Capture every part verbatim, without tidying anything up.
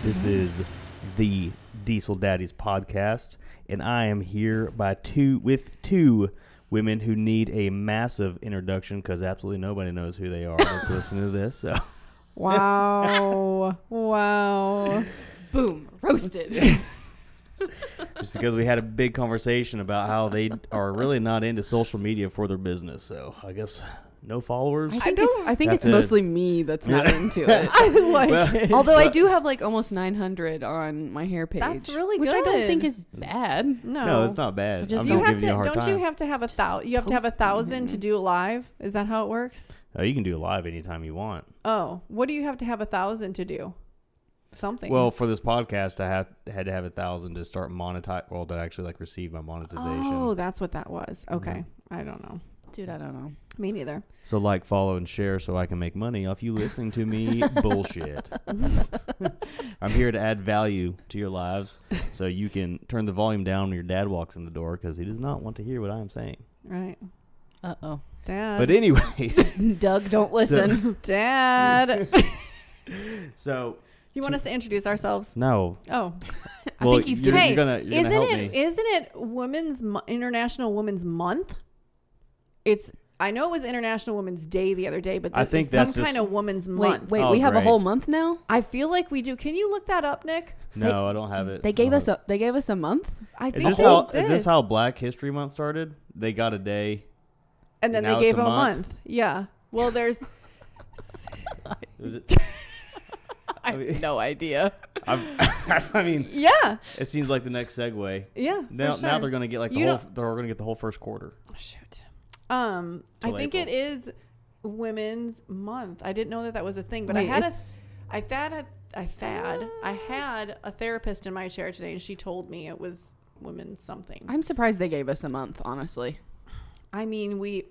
This is the Diesel Daddies podcast, and I am here by two with two women who need a massive introduction because absolutely nobody knows who they are that's listening to this. So, wow, wow, boom, roasted. Just because we had a big conversation about how they are really not into social media for their business, so I guess. No followers? I think I it's, I think it's mostly me that's not into it. I like Well, it. Although So- I do have like almost nine hundred on my hair page. That's really which good. I don't think is bad. no, No, it's not bad. Just- I'm You just have giving to. you a hard Don't time. you have to have a thousand? You have to have a post thousand to them. do a live. Is that how it works? Oh, you can do it live anytime you want. Oh, what do you have to have a thousand to do? Something. Well, for this podcast, I had had to have a thousand to start monetize. Well, to actually like receive my monetization. oh, that's what that was. Okay, I don't know. Dude, I don't know. Me neither. So like, follow, and share so I can make money off you listening to me bullshit. I'm here to add value to your lives so you can turn the volume down when your dad walks in the door because he does not want to hear what I am saying. Right, Uh oh. Dad. But anyways, Doug, don't listen. Dad. so You want us to introduce ourselves? no. Oh, I Well, think he's you're, gonna. you're gonna you're isn't gonna help it? me. Isn't it Women's Mo- International Women's Month? It's. I know it was International Women's Day the other day, but I this think is that's some just- kind of Women's wait, Month. wait. Oh, we have a great. whole month now. I feel like we do. Can you look that up, Nick? No, I don't have it. They gave Oh. us a. They gave us a month. I Is think this they how did. is this how Black History Month started? They got a day. And then now they it's gave a him a month? month. Yeah. Well, there's. Is it- I have no idea. I'm- I mean, Yeah. it seems like the next segue. Yeah. Now, for now sure. they're gonna get like the You whole. don't- They're gonna get the whole first quarter. Oh, shoot. Um, I Till think April. it is Women's Month. I didn't know that that was a thing, but Wait, I had a. it's- I had. I had. I had a therapist in my chair today, and she told me it was Women's something. I'm surprised they gave us a month. Honestly. I mean, we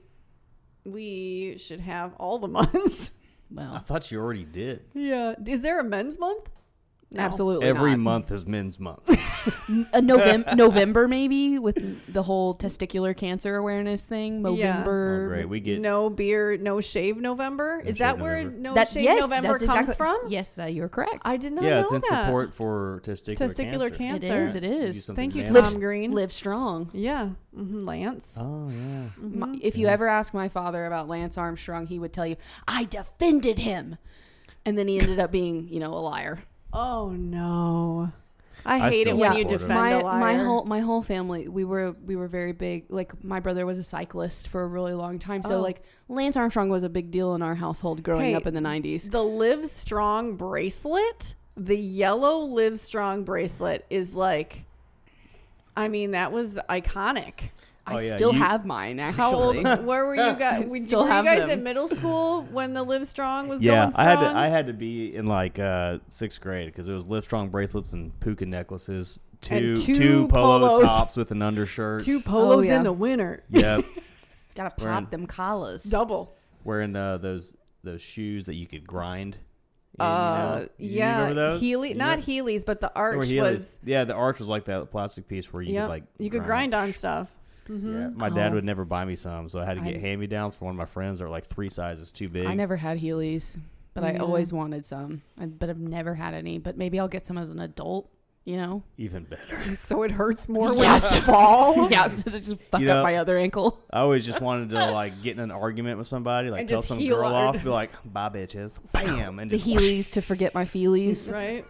we should have all the months. I Well, thought you already did. Yeah. Is there a Men's Month? No. absolutely. Every not. month is Men's Month. a November, November maybe with the whole testicular cancer awareness thing. Yeah. November. Oh, great. We get No beer, no shave November. Is that shave where November. no That shave yes, November that's comes exactly- from? Yes, uh, you're correct. I did not yeah, know it's in that. support for testicular, Testicular cancer. cancer. It is. It Do is. something Thank you, manly. Tom Green. Live strong. Yeah. hmm Lance. Oh yeah. My- if you ever ask my father about Lance Armstrong, he would tell you, I defended him. And then he ended up being, you know, a liar. Oh no. I I hate still it when you support him. defend my a liar. my whole my whole family, we were we were very big. Like my brother was a cyclist for a really long time. So Oh. like Lance Armstrong was a big deal in our household growing Hey, up in the nineties. The Live Strong bracelet, the yellow Live Strong bracelet is like, I mean, that was iconic. I Oh, yeah, still you- have mine How old? actually. Where were you guys? I Were still you have guys them. in middle school when the Live Strong was Yeah, going I had strong? to I had to be in like uh, sixth grade because it was Livestrong bracelets and puka necklaces, two And two two polo polos. tops with an undershirt. Two polos yeah. in the winter. Yep, Gotta We're in- pop them collars. Double. wearing uh, those those shoes that you could grind. in, Uh, you know? You yeah. remember those? Healy, You not know- Heelys, but the They were arch Heelys. was. Yeah, the arch was like that plastic piece where you Yeah, could like you could grind on stuff. Mm-hmm. Yeah, my dad Oh. would never buy me some, so I had to get I- hand me downs from one of my friends that were like three sizes too big. I never had Heelys, but I Yeah. always wanted some. I, but I've never had any. But maybe I'll get some as an adult. You know? Even better. So it hurts more when Yes. you fall. yeah, so to just fuck You know- up my other ankle. I always just wanted to like get in an argument with somebody, like And tell just some heel girl her. off, be like, "Bye, bitches," bam, and The just Heelys to forget my feelies. Right?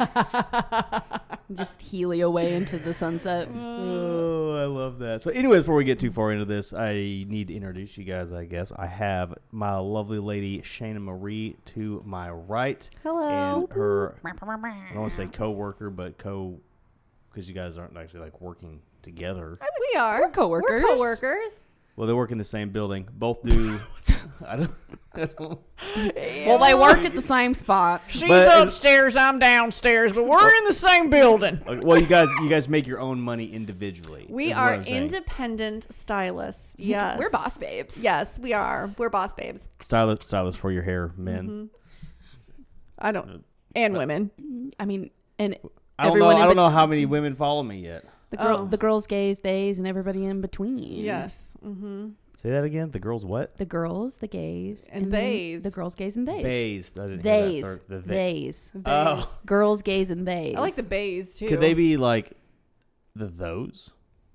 Just Heely away into the sunset. Oh, I love that. So, anyway, before we get tú far into this, I need to introduce you guys. I guess I have my lovely lady Shayna Marie to my right, Hello. and her I don't want to say co-worker, but co because you guys aren't actually like working together. We are. We're coworkers. We're coworkers. Well, they work in the same building. Both do. I don't. I don't. Well, they work at the same spot. She's But- upstairs, I'm downstairs, but we're in the same building. Okay, well, you guys, you guys make your own money individually. We is what are I'm saying. independent stylists. Yes. We're boss babes. Yes, we are. We're boss babes. stylist, stylist for your hair, men. Mm-hmm. I don't. And women. I mean, and I don't know. everyone in I don't know bet- how many women follow me yet. the girl, Oh. the girls, gays, theys, and everybody in between. Yes. Mm-hmm. Say that again. The girls what? The girls, the gays, And then theys. The girls, gays, and theys. Bays. I didn't hear that Theys. third- the they. Theys. Oh. Girls, gays, and theys. I like the bays too. Could they be like the those?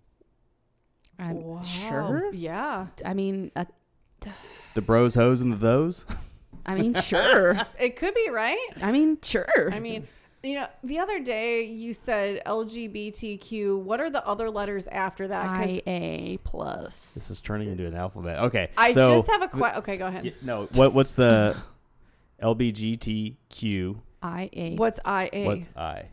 I'm Wow. sure. Yeah. I mean, uh, The bros, hoes, and the those? I mean, sure. It could be, right? I mean, sure. I mean, you know, the other day you said L G B T Q. What are the other letters after that? 'Cause I A plus. This is turning into an alphabet. Okay. I so, just have a question. Okay, go ahead. y- No, what what's the L B G T Q? I A. What's I A? What's I?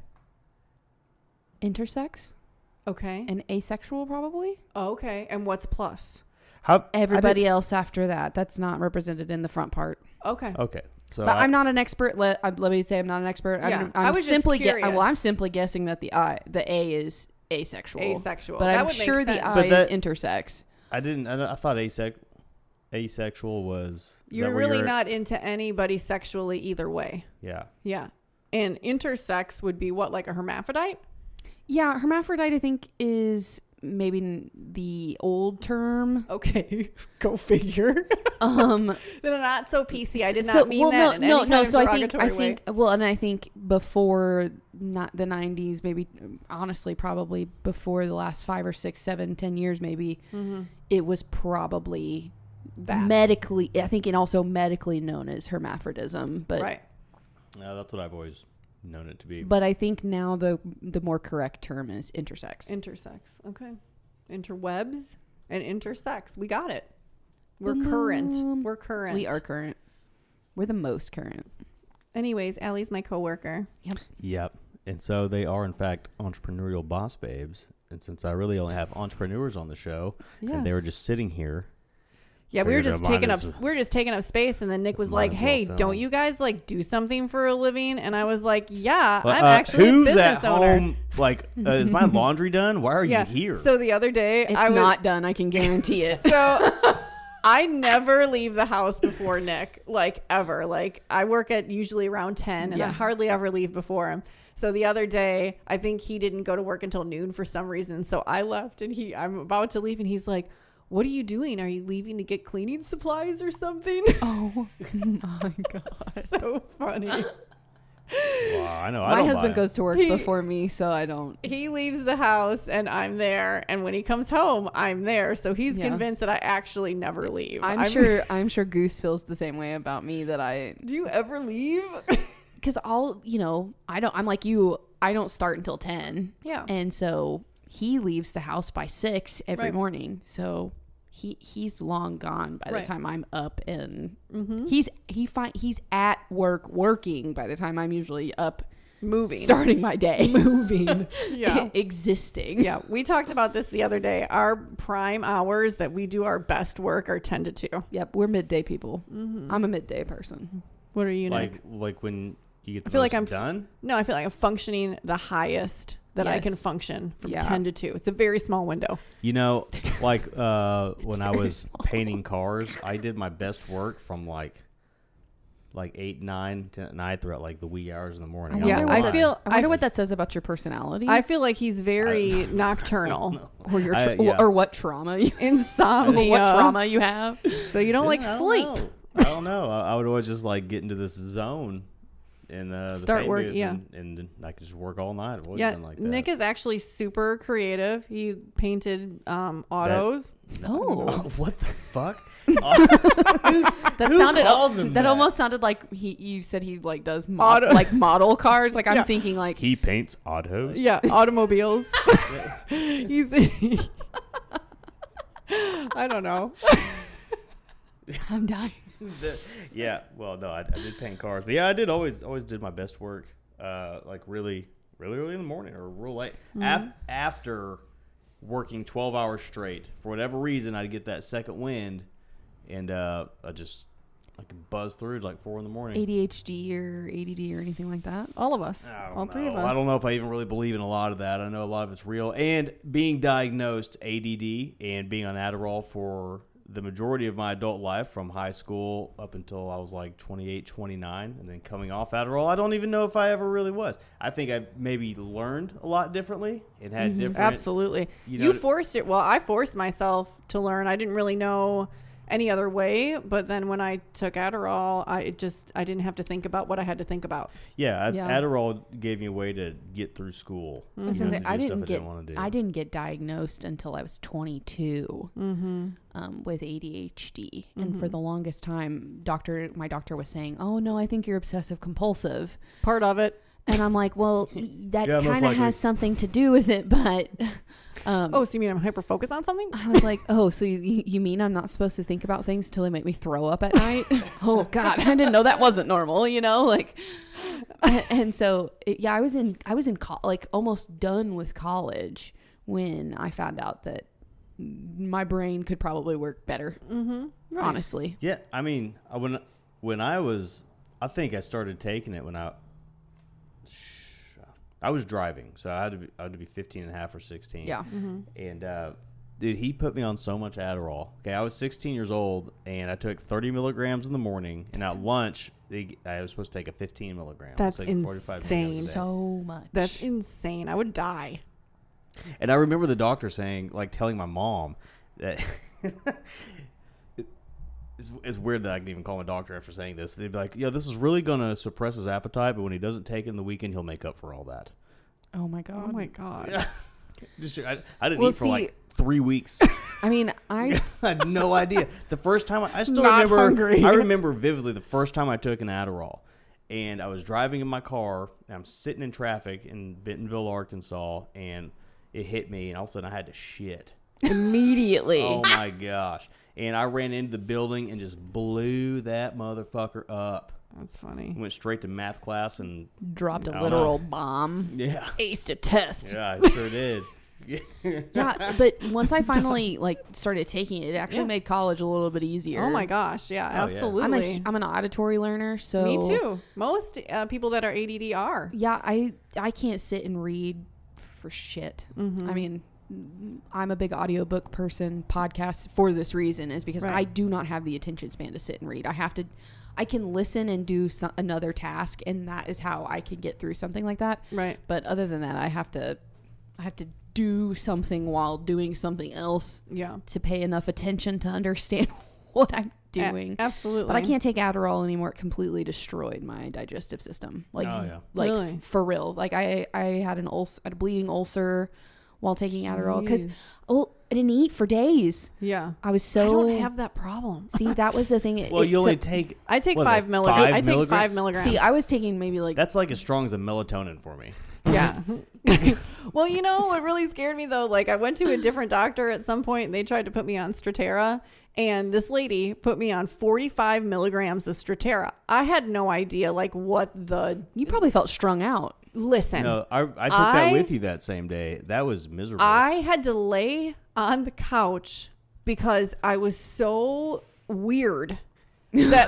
Intersex Okay. and asexual, probably. Oh, okay. And what's plus? How Everybody else after that. That's not represented in the front part. Okay. I did- okay. So But I, I'm not an expert. Let, uh, let me say I'm not an expert. Yeah, I'm, I I'm was just simply gue- curious. well, I'm simply guessing that the I, the A is asexual. Asexual. But That I'm would make sure the sense. I But that- is intersex. I didn't. I, I thought asex, asexual was. is You're that where really you're- not into anybody sexually either way. Yeah. Yeah. And intersex would be what, like a hermaphrodite? Yeah, hermaphrodite I think is maybe n- the old term. Okay. Go figure. Um, They're not so P C. I did not so- mean well, that no, in no, any no. kind of So I think I derogatory way. think well, and I think before not the nineties, maybe honestly, probably before the last five or six, seven, ten years, maybe Mhm. it was probably That. medically. I think it also medically known as hermaphrodism, but Right. Yeah, that's what I've always known it to be. but I think now the the more correct term is intersex. Intersex. Okay. Interwebs and intersex. We got it. We're Boom, current. boom. We're current. We are current. We're the most current. Anyways, Allie's my coworker. Yep. And so they are, in fact, entrepreneurial boss babes. And since I really only have entrepreneurs on the show, Yeah. and they were just sitting here. Yeah, we were Figured just I might taking up as- we were just taking up space, and then Nick was might like, as well "Hey, film." don't you guys like do something for a living?" And I was like, "Yeah, Well, I'm uh, actually a who's business at owner." home? Like, uh, is my laundry done? Why are Yeah. you here? So the other day, It's I was not done. I can guarantee it. so I never leave the house before Nick, like ever. Like I work at usually around ten, and I Yeah. hardly ever leave before him. So the other day, I think he didn't go to work until noon for some reason. So I left, and he, I'm about to leave, and he's like, "What are you doing? Are you leaving to get cleaning supplies or something?" Oh my god. So funny. Well, I know. I My don't husband buy- goes to work He- before me, so I don't. He leaves the house and I'm there, and when he comes home, I'm there. So he's Yeah. convinced that I actually never leave. I'm, sure. I'm sure Goose feels the same way about me. That I, Do you ever leave? because I'll, you know, I don't. I'm like you. I don't start until ten, Yeah. and so he leaves the house by six every Right. morning. So he he's long gone by the Right. time I'm up, and Mm-hmm. he's he find he's at work working by the time I'm usually up Moving. starting my day. Moving. Yeah. Existing. Yeah. We talked about this the other day. Our prime hours that we do our best work are ten to two. Yep. We're midday people. Mm-hmm. I'm a midday person. What are you, Nick? like like when you get the I feel like most I'm- done. No, I feel like I'm functioning the highest that I can Yes. function from Yeah. ten to two. It's a very small window. You know, like uh, when I very was small. painting cars, I did my best work from like like eight, nine, ten at night throughout like the wee hours in the morning. I Yeah, wonder I what feel- that's- I wonder I- what that says about your personality. I feel like he's very nocturnal. or your I- tra- yeah. or what trauma you Insomnia. what trauma you have. So you don't like I don't sleep. know. I don't know. I, I would always just like get into this zone and uh, the Start paint work- booth yeah. and, and I could just work all night. I've always Yeah, been like that. Nick is actually super creative. He painted um, autos. Oh, What the fuck? that Who sounded calls him that that? almost sounded like he. You said he like does mo- Auto- like model cars. Like I'm Yeah. thinking like He paints autos. Yeah, automobiles. He's. I don't know. I'm dying. The- yeah, well, no, I, I did paint cars, but yeah, I did always always did my best work, uh, like really, really early in the morning or real late Af- after working twelve hours straight. For whatever reason, I'd get that second wind, and uh, I just I could buzz through to like four in the morning. A D H D or A D D or anything like that. All of us. I don't All know. three of us. I don't know if I even really believe in a lot of that. I know a lot of it's real, and being diagnosed A D D and being on Adderall for the majority of my adult life from high school up until I was like twenty-eight, twenty-nine, and then coming off Adderall, I don't even know if I ever really was. I think I maybe learned a lot differently. It had mm-hmm. different. Absolutely. You, know, you forced it. Well, I forced myself to learn. I didn't really know any other way, but then when I took Adderall, I it just I didn't have to think about what I had to think about. Yeah, yeah. Adderall gave me a way to get through school. Mm-hmm. You know, I didn't get I, didn't I didn't get diagnosed until I was twenty-two mm-hmm. um, with A D H D, mm-hmm. and for the longest time, doctor my doctor was saying, "Oh no, I think you're obsessive compulsive." Part of it. And I'm like, well, that yeah, kind of has something to do with it, but... Um, oh, so you mean I'm hyper-focused on something? I was like, oh, so you, you mean I'm not supposed to think about things until they make me throw up at night? Oh, God, I didn't know that wasn't normal, you know? Like, and, and so, it, yeah, I was in, I was in, co- like, almost done with college when I found out that my brain could probably work better, mm-hmm. right. honestly. Yeah, I mean, when, when I was, I think I started taking it when I... I was driving, so I had to be, I had to be fifteen and a half or sixteen. Yeah. Mm-hmm. And, uh, dude, he put me on so much Adderall. Okay, I was sixteen years old, and I took thirty milligrams in the morning, and at lunch, they, I was supposed to take a fifteen milligram. That's insane. So much. That's insane. I would die. And I remember the doctor saying, like, telling my mom that... It's, it's weird that I can even call my doctor after saying this. They'd be like, yeah, this is really going to suppress his appetite, but when he doesn't take it in the weekend, he'll make up for all that. Oh, my God. Oh, my God. Yeah. Just, I, I didn't well, eat for see, like three weeks. I mean, I... I had no idea. The first time, I, I still Not remember... hungry. I remember vividly the first time I took an Adderall. And I was driving in my car, and I'm sitting in traffic in Bentonville, Arkansas, and it hit me, and all of a sudden I had to shit. Immediately. Oh, my gosh. And I ran into the building and just blew that motherfucker up. That's funny. Went straight to math class and... Dropped a literal know. bomb. Yeah. Aced a test. Yeah, I sure did. Yeah, but once I finally like started taking it, it actually yeah. made college a little bit easier. Oh my gosh, yeah, oh, absolutely. Yeah. I'm, a, I'm an auditory learner, so... Me too. Most uh, people that are A D D are. Yeah, I, I can't sit and read for shit. Mm-hmm. I mean... I'm a big audiobook person, podcasts for this reason is because right. I do not have the attention span to sit and read. I have to, I can listen and do some, another task, and that is how I can get through something like that. Right. But other than that, I have to, I have to do something while doing something else. Yeah. To pay enough attention to understand what I'm doing. A- absolutely. But I can't take Adderall anymore. It completely destroyed my digestive system. Like, oh, yeah. like really? f- for real. Like I, I had an ulcer, a bleeding ulcer. While taking Adderall, because oh, I didn't eat for days. Yeah, I was so. I don't have that problem. See, that was the thing. It, well, you only take. I take what, five milligrams. I take milligrams? five milligrams. See, I was taking maybe like. That's like as strong as a melatonin for me. Yeah. Well, you know what really scared me though? Like I went to a different doctor at some point, and they tried to put me on Strattera, and this lady put me on forty-five milligrams of Strattera. I had no idea like what the. You probably felt strung out. Listen, no, I, I took I, that with you that same day. That was miserable. I had to lay on the couch because I was so weird that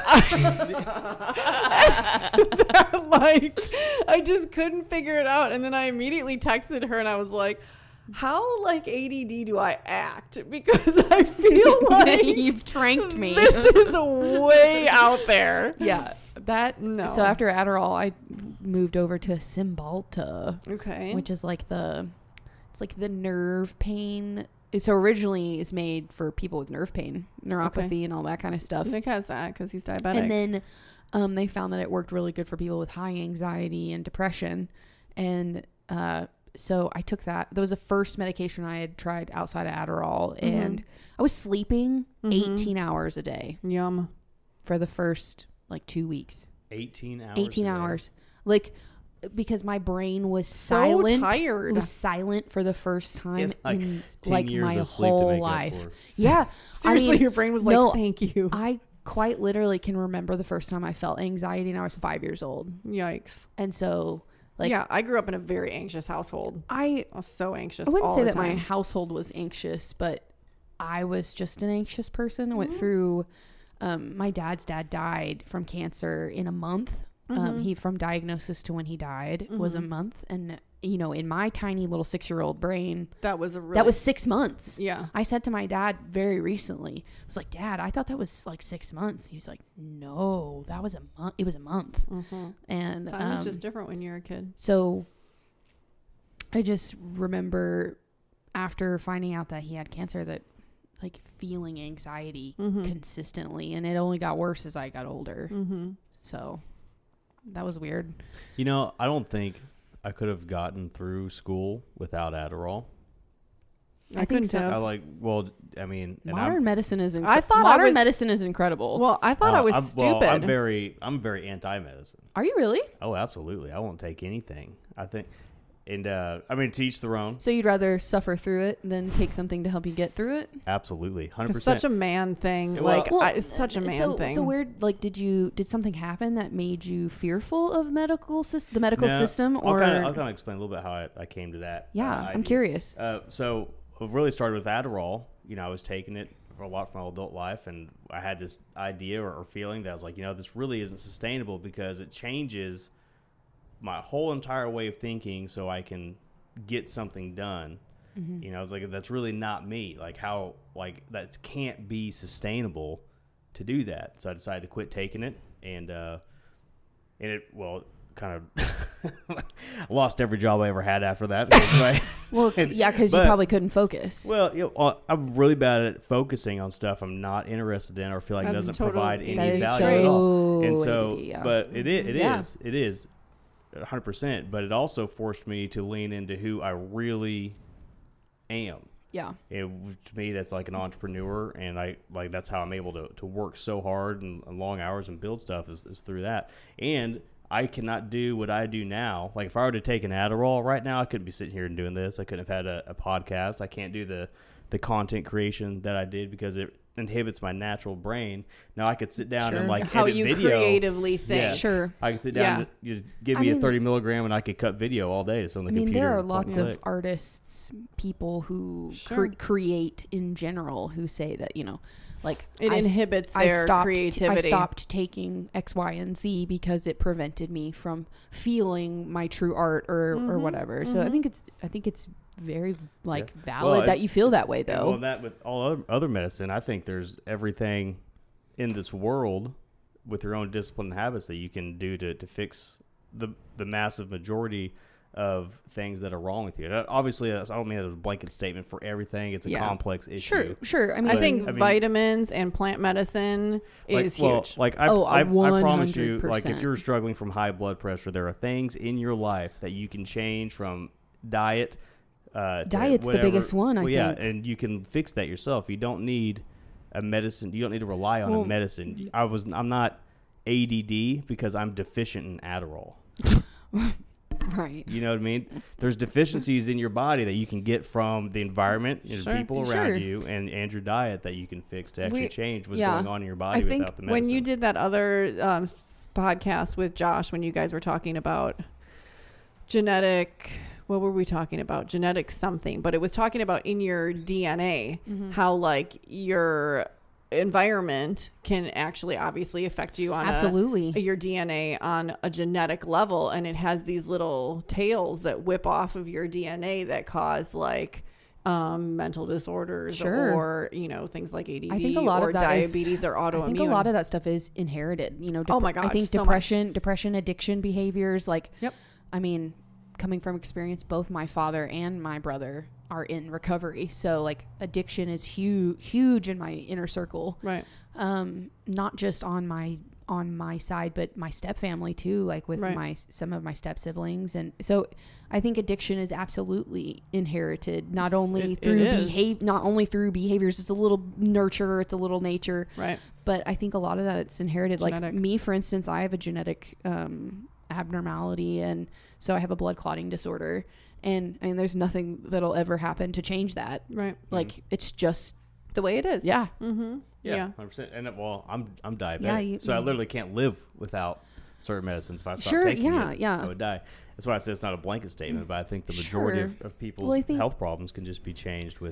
I, that like I just couldn't figure it out. And then I immediately texted her and I was like, how like A D D do I act? Because I feel like you've tranked me. This is way out there. Yeah. That no. So after Adderall, I moved over to Cymbalta. Okay. Which is like the, it's like the nerve pain. So originally it's made for people with nerve pain, neuropathy, okay. and all that kind of stuff. Nick has that because he's diabetic. And then um, they found that it worked really good for people with high anxiety and depression. And uh, so I took that. That was the first medication I had tried outside of Adderall, mm-hmm. and I was sleeping mm-hmm. eighteen hours a day. Yum. For the first. Like two weeks. eighteen hours. eighteen hours. Like, because my brain was so silent. tired. It was silent for the first time like in like years my of sleep whole to make life. Up for. Yeah. Seriously, I mean, your brain was like, no, thank you. I quite literally can remember the first time I felt anxiety, and I was five years old. Yikes. And so, like, yeah, I grew up in a very anxious household. I, I was so anxious. I wouldn't all say the that time. my household was anxious, but I was just an anxious person. I went Mm-hmm. through... Um, my dad's dad died from cancer in a month. Um, Mhm. he from diagnosis to when he died was a Mhm. month, and you know, in my tiny little six-year-old brain, That was a really, that was six months. yeah. I said to my dad very recently, I was like, Dad, I thought that was like six months. He was like, No, that was a month. It was a month. Mm-hmm. And Time is um, just different when you're a kid. so I just remember after finding out that he had cancer, that like feeling anxiety Mhm. consistently, and it only got worse as I got older. Mm-hmm. So that was weird. You know, I don't think I could have gotten through school without Adderall. I, I think couldn't so. have. I like, well, I mean, and Modern I'm, medicine is inc- I thought I modern was- medicine is incredible. Well, I thought uh, I was I'm, stupid. Well, I'm very, I'm very anti-medicine. Are you really? Oh, absolutely. I won't take anything. I think, and uh, I mean, to each their own. So you'd rather suffer through it than take something to help you get through it? Absolutely, hundred It's percent. such a man thing. Yeah, well- like Well, I, it's such a man so, thing. So where, like, did you did something happen that made you fearful of medical sys- the medical No, system, I'll or kind of, I'll kind of explain a little bit how I, I came to that. yeah, uh, I'm idea. curious. Uh, so it really started with Adderall. You know, I was taking it for a lot for my adult life, and I had this idea or, or feeling that I was like, you know, this really isn't sustainable because it changes my whole entire way of thinking so I can get something done. Mm-hmm. You know, I was like, that's really not me. Like how, like that can't be sustainable to do that. So I decided to quit taking it, and uh, and it well kind of lost every job I ever had after that. Right? Well, and- yeah, because you but- probably couldn't focus. Well, you know, uh, I'm really bad at focusing on stuff I'm not interested in or feel like That's doesn't total provide A D D. any That is value so at all. And so, A D D, yeah. but it is, it Yeah. is, it is, one hundred percent. But it also forced me to lean into who I really am. yeah. It, to me, that's like an entrepreneur, and I like that's how I'm able to, to work so hard and, and long hours and build stuff is, is through that. And I cannot do what I do now. Like if I were to take an Adderall right now, I couldn't be sitting here and doing this. I couldn't have had a, a podcast. I can't do the the content creation that I did because it inhibits my natural brain. Now I could sit down Sure. and like how edit you video. creatively think. Yeah. Sure. I could sit down Yeah. and just give I me mean- a thirty milligram and I could cut video all day. So on the I mean, computer. there are and lots point of and click. artists, people who Sure. cre- create in general, who say that, you know, like It I s- inhibits I their stopped, creativity. I stopped taking X, Y, and Z because it prevented me from feeling my true art or, or Mhm, whatever. So I mhm. think it's I think it's very like Yeah. valid Well, I- that you feel that way And though. well, that with all other, other medicine, I think there's everything in this world with your own discipline and habits that you can do to, to fix the the massive majority of things that are wrong with you. And obviously, I don't mean that as a blanket statement for everything. It's a Yeah. complex issue. Sure, sure. I mean, I think I mean- vitamins and plant medicine Like, is well, huge. like I, Oh, I, I one promise you, hundred like if percent. you're struggling from high blood pressure, there are things in your life that you can change from diet. Uh, to Diet's the whatever. biggest one, I well, yeah, think. and you can fix that yourself. You don't need a medicine. You don't need to rely on Well, a medicine. I was. I'm not A D D because I'm deficient in Adderall. right. You know what I mean? There's deficiencies in your body that you can get from the environment and Sure, people around sure. you and, and your diet that you can fix to actually We- change what's yeah. going on in your body I think without the medicine. when you did that other um, s- podcast with Josh, when you guys were talking about genetic, what were we talking about? Genetic something, but it was talking about in your D N A, Mm-hmm. how like your environment can actually obviously affect you on a- Absolutely. your D N A on a genetic level, and it has these little tails that whip off of your D N A that cause like um, mental disorders Sure. or you know things like A D D I think a lot or of that is- diabetes or autoimmune. I think a lot of that stuff is inherited. You know, Oh my I gosh, think so much. depression, depression, addiction behaviors. Like, Yep. I mean, coming from experience, both my father and my brother are in recovery. So, like, addiction is huge, huge in my inner circle. right. Um, not just on my on my side, but my step family too. Like with Right. my some of my step siblings, and so I think addiction is absolutely inherited. Not It's- only it- it through is. behave, not only through behaviors. It's a little nurture. It's a little nature. Right. But I think a lot of that it's inherited. Genetic. Like me, for instance, I have a genetic um, abnormality, and so I have a blood clotting disorder. And I mean, there's nothing that'll ever happen to change that. Right. Like it's just The way it is. yeah, Mm-hmm. Yeah, Yeah. hundred percent. And uh, well, I'm I'm diabetic, Yeah, you- so I you- literally can't live without certain medicines. If I stopped Sure, taking yeah, it, yeah. I would die. That's why I say it's not a blanket statement, but I think the majority Sure. of, of people's Well, I think- health problems can just be changed with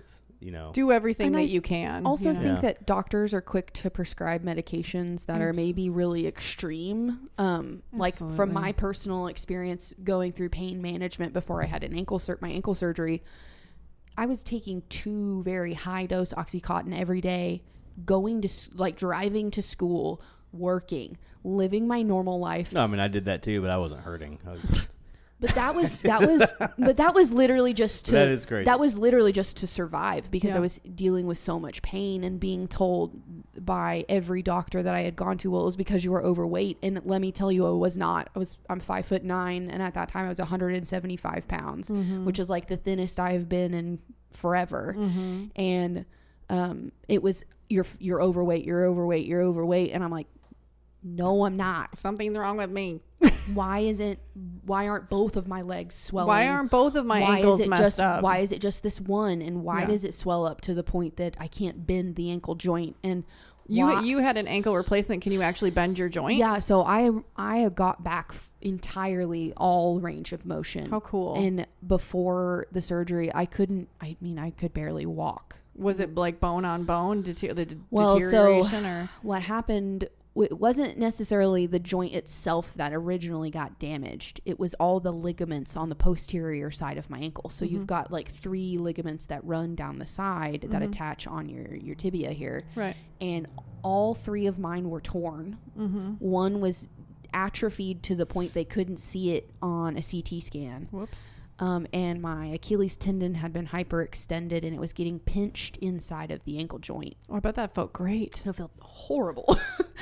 you know. Do everything And that I you can. Also you know? think Yeah. that doctors are quick to prescribe medications that are Abs- maybe really extreme. Um, like from Absolutely. my personal experience going through pain management before I had an ankle sur- my ankle surgery, I was taking two very high dose Oxycontin every day, going to s- like driving to school, working, living my normal life. No, I mean I did that too, but I wasn't hurting. I was, But that was that was but that was literally just to That is crazy. that was literally just to survive because Yeah. I was dealing with so much pain and being told by every doctor that I had gone to, well, it was because you were overweight. And let me tell you, I was not. I was I'm five foot nine, and at that time I was one hundred seventy-five pounds, Mm-hmm. which is like the thinnest I've been in forever. Mm-hmm. And um, it was you're you're overweight, you're overweight, you're overweight, and I'm like, no, I'm not. Something's wrong with me. Why isn't why aren't both of my legs swelling? Why aren't both of my why ankles is it messed just up? why is it just this one, and why Yeah. does it swell up to the point that I can't bend the ankle joint? And You why- you had an ankle replacement. Can you actually bend your joint? yeah, so I I got back f- entirely all range of motion. How cool. And before the surgery, I couldn't. I mean, I could barely walk. Was it like bone on bone deter- the d- Well, so- deterioration or What happened? It wasn't necessarily the joint itself that originally got damaged. It was all the ligaments on the posterior side of my ankle. So Mm-hmm. you've got like three ligaments that run down the side that attach on your, your tibia here. right? And all three of mine were torn. Mm-hmm. One was atrophied to the point they couldn't see it on a C T scan. Whoops. Um, and my Achilles tendon had been hyperextended and it was getting pinched inside of the ankle joint. Oh, I bet that felt great. It felt horrible.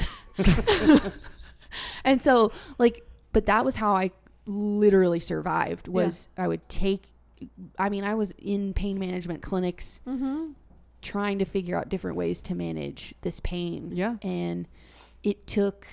And so like, but that was how I literally survived was I would take, I mean, I was in pain management clinics Mm-hmm. trying to figure out different ways to manage this pain. Yeah. And it took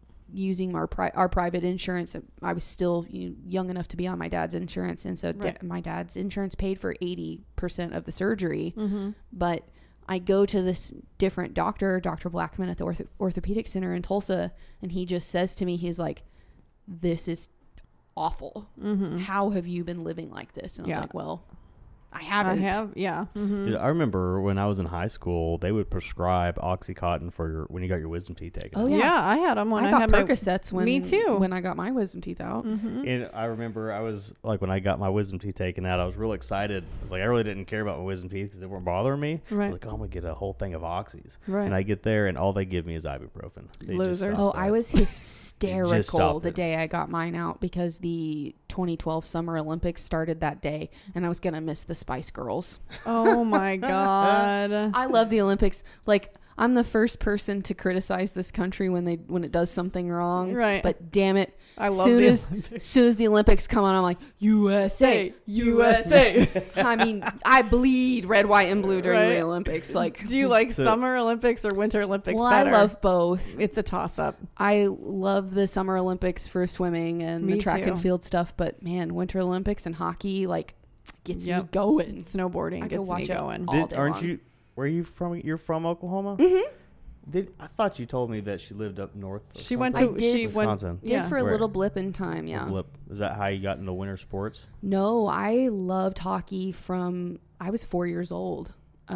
using our pri- our private insurance. I was still you know, young enough to be on my dad's insurance. And so da- Right. my dad's insurance paid for eighty percent of the surgery. Mm-hmm. But I go to this different doctor, Doctor Blackman at the ortho- orthopedic center in Tulsa, and he just says to me, he's like, this is awful. Mm-hmm. How have you been living like this? And I was Yeah. like, well, I I haven't. have. Yeah. Mm-hmm. Dude, I remember when I was in high school, they would prescribe Oxycontin for your, when you got your wisdom teeth taken Oh, out. yeah. Yeah. I had them when I, I got had my. Percocets when Me too. when I got my wisdom teeth out. Mm-hmm. And I remember I was like, when I got my wisdom teeth taken out, I was real excited. I was like, I really didn't care about my wisdom teeth because they weren't bothering me. I Right. was like, oh, I'm going to get a whole thing of oxys. Right. And I get there and all they give me is ibuprofen. They just Loser. stopped Oh, that. I was hysterical stopped the it. day I got mine out because the twenty twelve Summer Olympics started that day, and I was gonna miss the Spice Girls. Oh my god. I love the Olympics. Like, I'm the first person to criticize this country when they when it does something wrong. Right. But damn it, I love soon the as Olympics. soon as the Olympics come on, I'm like U S A, U S A. I mean, I bleed red, white, and blue during Right. the Olympics. Like, Do you like So- Summer Olympics or Winter Olympics well, better? I love both. It's a toss up. I love the Summer Olympics for swimming and Me the track too. and field stuff, but man, Winter Olympics and hockey like gets me Yep. going. Snowboarding I could gets watch me it going. all Did, day aren't long. you, where are you from? You're from Oklahoma? Mm-hmm. Did I thought you told me that she lived up north? or She went something? to. I did. She went. Wisconsin. Did Yeah. for a Where? little blip in time, yeah. Blip. Is that how you got into winter sports? No, I loved hockey from I was four years old.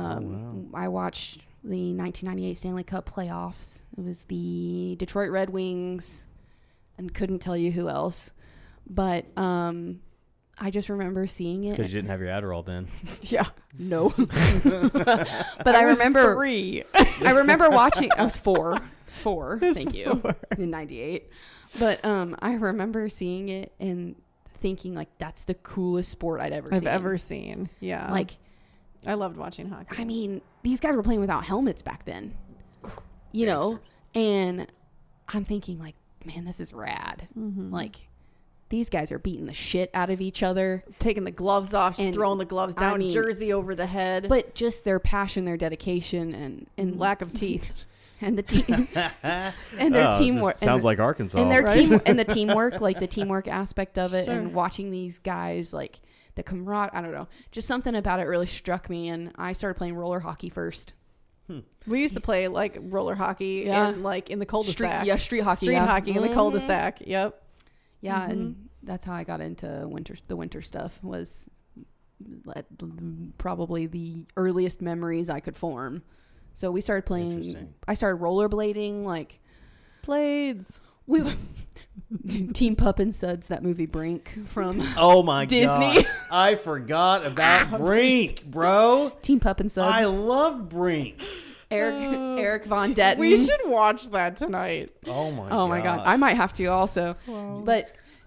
Um, I watched the nineteen ninety-eight Stanley Cup playoffs. It was the Detroit Red Wings, and couldn't tell you who else, but um, I just remember seeing it. Because you didn't have your Adderall then. Yeah. No, but I, was remember three. I remember watching. I was four. I was four. was Thank you. four. In ninety-eight, but um, I remember seeing it and thinking like that's the coolest sport I'd ever I've seen. ever seen. Yeah. Like, I loved watching hockey. I mean, these guys were playing without helmets back then. You know, and I'm thinking like, man, this is rad. Mm-hmm. Like, these guys are beating the shit out of each other. Taking the gloves off, And, throwing the gloves I down, mean- jersey over the head, But just their passion, their dedication, and and lack of teeth. and the team and their Oh, this teamwork. Sounds and, like Arkansas. and their right? team and the teamwork, like the teamwork aspect of it, Sure. and watching these guys, like the camaraderie. I don't know, just something about it really struck me, and I started playing roller hockey first. We used to play like roller hockey Yeah. and like in the Street, cul-de-sac. yeah, street hockey. Street yeah. hockey in the Mhm. cul-de-sac. Yep. Yeah, Mhm. and that's how I got into winter, the winter stuff was let- probably the earliest memories I could form. So we started playing. Interesting. I started rollerblading, like Blades. we Team Pup and Suds, that movie Brink from Oh my Disney. god. I forgot about Brink, bro. Team Pup and Suds. I love Brink. Eric Uh, Eric Von Detten. We should watch that tonight. Oh my god. Oh my god, I might have to also. Wow. But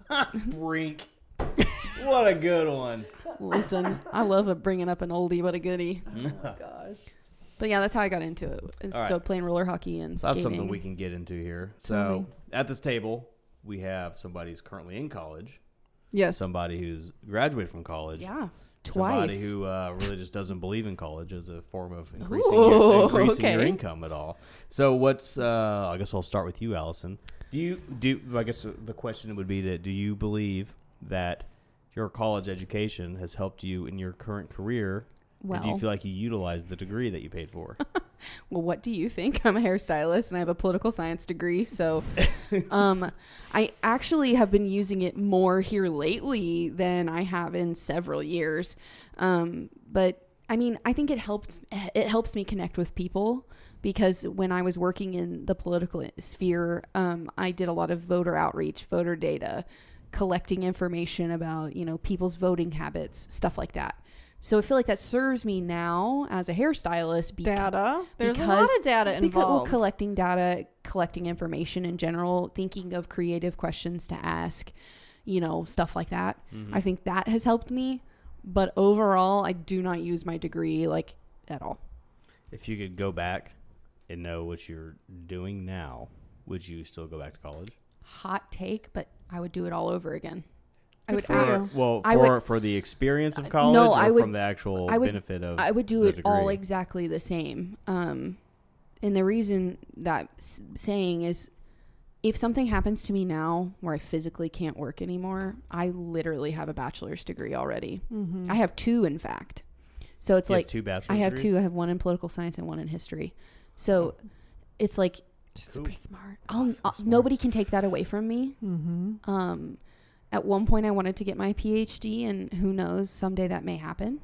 Brink. What a good one. listen, I love it bringing up an oldie but a goodie. Gosh. But yeah, that's how I got into it. is All right. So playing roller hockey and So that's skating. something we can get into here. Tell So me. at this table, we have somebody who's currently in college, Yes. somebody who's graduated from college, Yeah, somebody twice. who uh, really just doesn't believe in college as a form of increasing, Ooh, your, increasing your okay. income at all. So what's, uh, I guess I'll start with you, Allison. Do you, do, I guess the question would be that do you believe that your college education has helped you in your current career? Or do you Well. feel like you utilized the degree that you paid for? Well, what do you think? I'm a hairstylist and I have a political science degree. So um, I actually have been using it more here lately than I have in several years. Um, but I mean, I think it helped. It helps me connect with people because when I was working in the political sphere, um, I did a lot of voter outreach, voter data, collecting information about, you know, people's voting habits, stuff like that. So I feel like that serves me now as a hairstylist. Beca- Data. There's because, a lot of data because, well, involved. collecting data, collecting information in general, thinking of creative questions to ask, you know, stuff like that. Mhm. I think that has helped me. But overall, I do not use my degree like at all. If you could go back and know what you're doing now, would you still go back to college? Hot take, but I would do it all over again. I Good would. for I, you. Well, I for would- for the experience of Uh, college, no, or I would- from the actual I would- benefit of I would do the it all degree? exactly the same. Um, and the reason that s- saying is, if something happens to me now where I physically can't work anymore, I literally have a bachelor's degree already. Mm-hmm. I have two, in fact. So it's You have like two bachelor's I have degrees? two. I have one in political science and one in history. So it's like Super smart. I'll, so I'll- smart. nobody can take that away from me. Mm-hmm. Um, at one point, I wanted to get my P H D, and who knows, someday that may happen.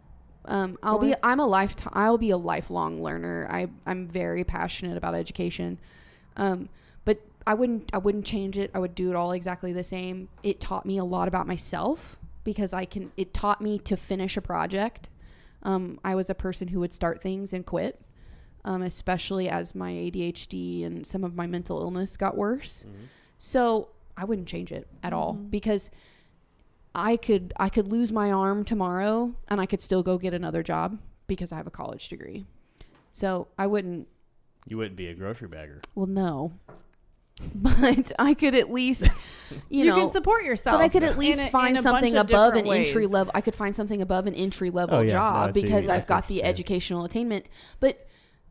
Um, I'll be Joy? I'm a lifetime I'll be a lifelong learner. I I'm very passionate about education, um, but I wouldn't I wouldn't change it. I would do it all exactly the same. It taught me a lot about myself because I can. It taught me to finish a project. Um, I was a person who would start things and quit, um, especially as my A D H D and some of my mental illness got worse. Mhm. So I wouldn't change it at all Mhm. because I could I could lose my arm tomorrow and I could still go get another job because I have a college degree. So I wouldn't. You wouldn't be a grocery bagger. Well, no, but I could at least, you, You, know, can support yourself. but I could at in least a- find in a something bunch of above an different entry ways. level. I could find something above an entry level Oh, yeah. No, I job see- because I I've see got what the you're saying. educational attainment. But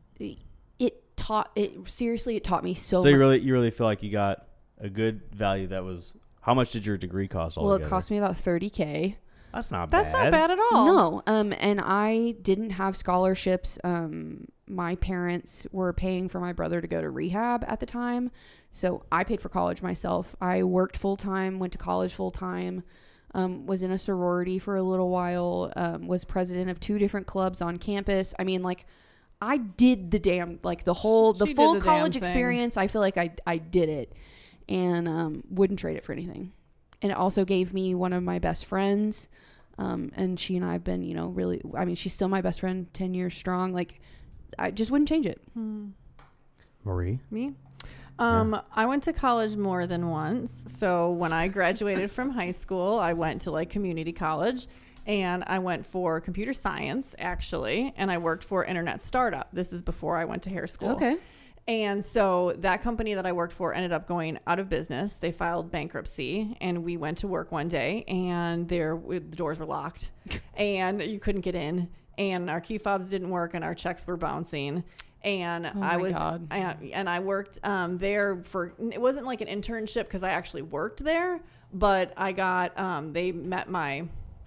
it taught it seriously. It taught me so. So you much. really you really feel like you got a good value that was. How much did your degree cost Well, altogether? it cost me about thirty K. That's not That's bad. not bad at all. No, um, and I didn't have scholarships. Um, my parents were paying for my brother to go to rehab at the time, so I paid for college myself. I worked full time, went to college full time, um, was in a sorority for a little while, um, was president of two different clubs on campus. I mean, like, I did the damn like the whole the She did full the damn college thing. experience. I feel like I I did it, and um, wouldn't trade it for anything. And it also gave me one of my best friends. Um, and she and I have been, you know, really, I mean, she's still my best friend, ten years strong. Like, I just wouldn't change it. Hmm. Marie. Me? Um, I went to college more than once. So when I graduated from high school, I went to like community college and I went for computer science actually. And I worked for internet startup. This is before I went to hair school. Okay. And so that company that I worked for ended up going out of business. They filed bankruptcy and we went to work one day and there the doors were locked and you couldn't get in and our key fobs didn't work and our checks were bouncing. And Oh I my was, God. I, and I worked um, there for, it wasn't like an internship because I actually worked there, but I got, um, they met my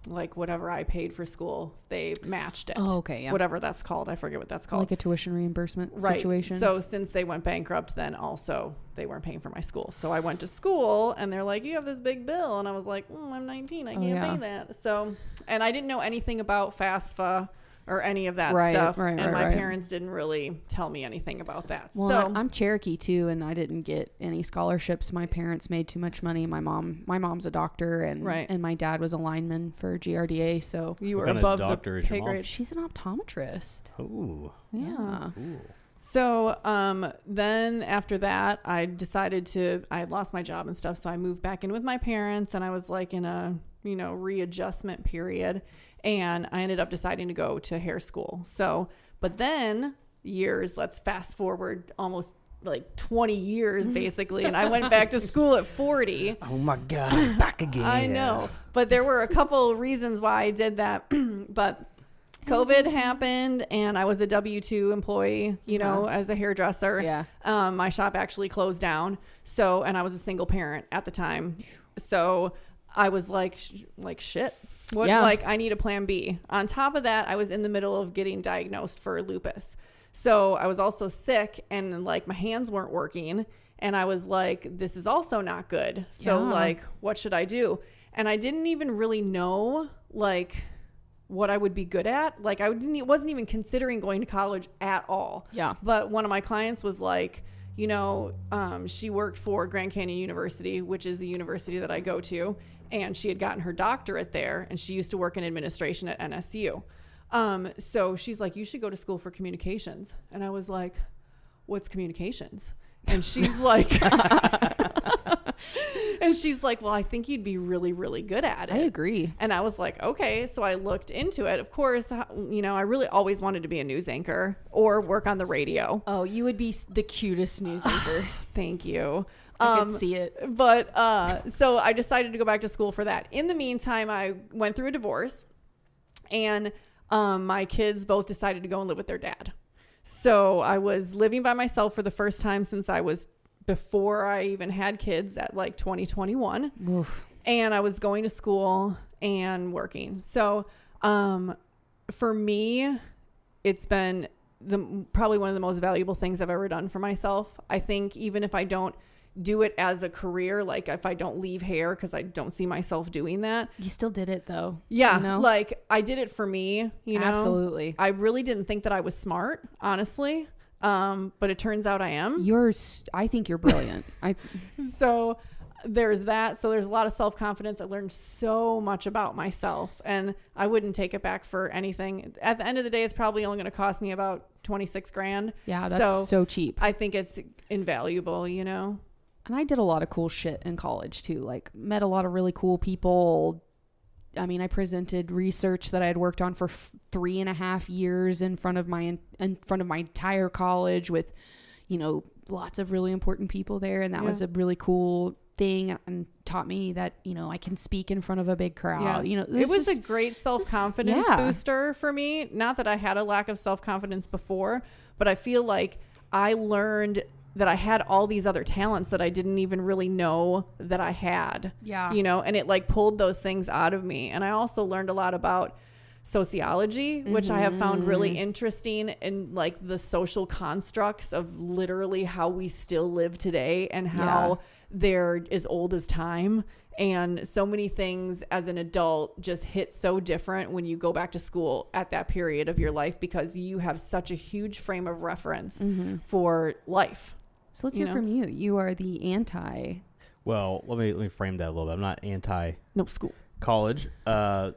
like whatever I paid for school, they matched it. Oh, okay, yeah. Whatever that's called. I forget what that's called. Like a tuition reimbursement right. situation. So since they went bankrupt, then also they weren't paying for my school. So I went to school and they're like, you have this big bill. And I was like, mm, I'm nineteen. I Oh, can't yeah. pay that. So, and I didn't know anything about FAFSA or any of that Right, stuff. right, and right, my right. parents didn't really tell me anything about that. Well, so I- I'm Cherokee too, and I didn't get any scholarships. My parents made too much money. My mom, my mom's a doctor, and Right. and my dad was a lineman for G R D A. So you What were kind of above doctor the is your pay mom? grade. she's an optometrist. Ooh. Yeah. Ooh. So um, then after that, I decided to, I had lost my job and stuff. So I moved back in with my parents and I was like in a, you know, readjustment period. And I ended up deciding to go to hair school. So, but then years, let's fast forward almost like twenty years basically. And I went back to school at forty. Oh my God, I'm back again. I know. But there were a couple reasons why I did that. But COVID happened and I was a W two employee, you know, Uh-huh. as a hairdresser. Yeah. Um, my shop actually closed down. So, and I was a single parent at the time. So I was like, sh- like shit. What, Yeah. like I need a plan B. On top of that, I was in the middle of getting diagnosed for lupus. So I was also sick and like my hands weren't working. And I was like, this is also not good. So Yeah. like, what should I do? And I didn't even really know like what I would be good at. Like I didn't, wasn't even considering going to college at all. Yeah. But one of my clients was like, you know, um, she worked for Grand Canyon University, which is the university that I go to. And she had gotten her doctorate there and she used to work in administration at N S U. Um, so she's like, you should go to school for communications. And I was like, what's communications? And she's like, and she's like, well, I think you'd be really, really good at it. I agree. And I was like, okay. So I looked into it. Of course, you know, I really always wanted to be a news anchor or work on the radio. Oh, you would be the cutest news anchor. Thank you. I Um, could see it. But uh, so I decided to go back to school for that. In the meantime, I went through a divorce and um, my kids both decided to go and live with their dad. So I was living by myself for the first time since I was before I even had kids at like twenty twenty-one. Oof. And I was going to school and working. So um, for me, it's been the probably one of the most valuable things I've ever done for myself. I think even if I don't do it as a career, like if I don't leave hair because I don't see myself doing that. You still did it though. Yeah, You know? like I did it for me, you know. Absolutely. I really didn't think that I was smart, honestly. Um, but it turns out I am. You're, s- I think you're brilliant. I, So there's that. So there's a lot of self-confidence. I learned so much about myself and I wouldn't take it back for anything. At the end of the day, it's probably only going to cost me about twenty-six grand. yeah, that's So so cheap. I think it's invaluable, you know? And I did a lot of cool shit in college too. Like met a lot of really cool people. I mean, I presented research that I had worked on for f- three and a half years in front of my in front of my entire college with, you know, lots of really important people there, and that Yeah. was a really cool thing and taught me that, you know, I can speak in front of a big crowd. You know, it this was is- a great self-confidence yeah. booster for me. Not that I had a lack of self-confidence before, but I feel like I learned that I had all these other talents that I didn't even really know that I had. Yeah. You know, and it like pulled those things out of me. And I also learned a lot about sociology, which I have found really interesting in like the social constructs of literally how we still live today and how Yeah. they're as old as time. And so many things as an adult just hit so different when you go back to school at that period of your life because you have such a huge frame of reference for life. So let's you hear know? from you. You are the anti. Well, let me let me frame that a little bit. I'm not anti No school. college, uh,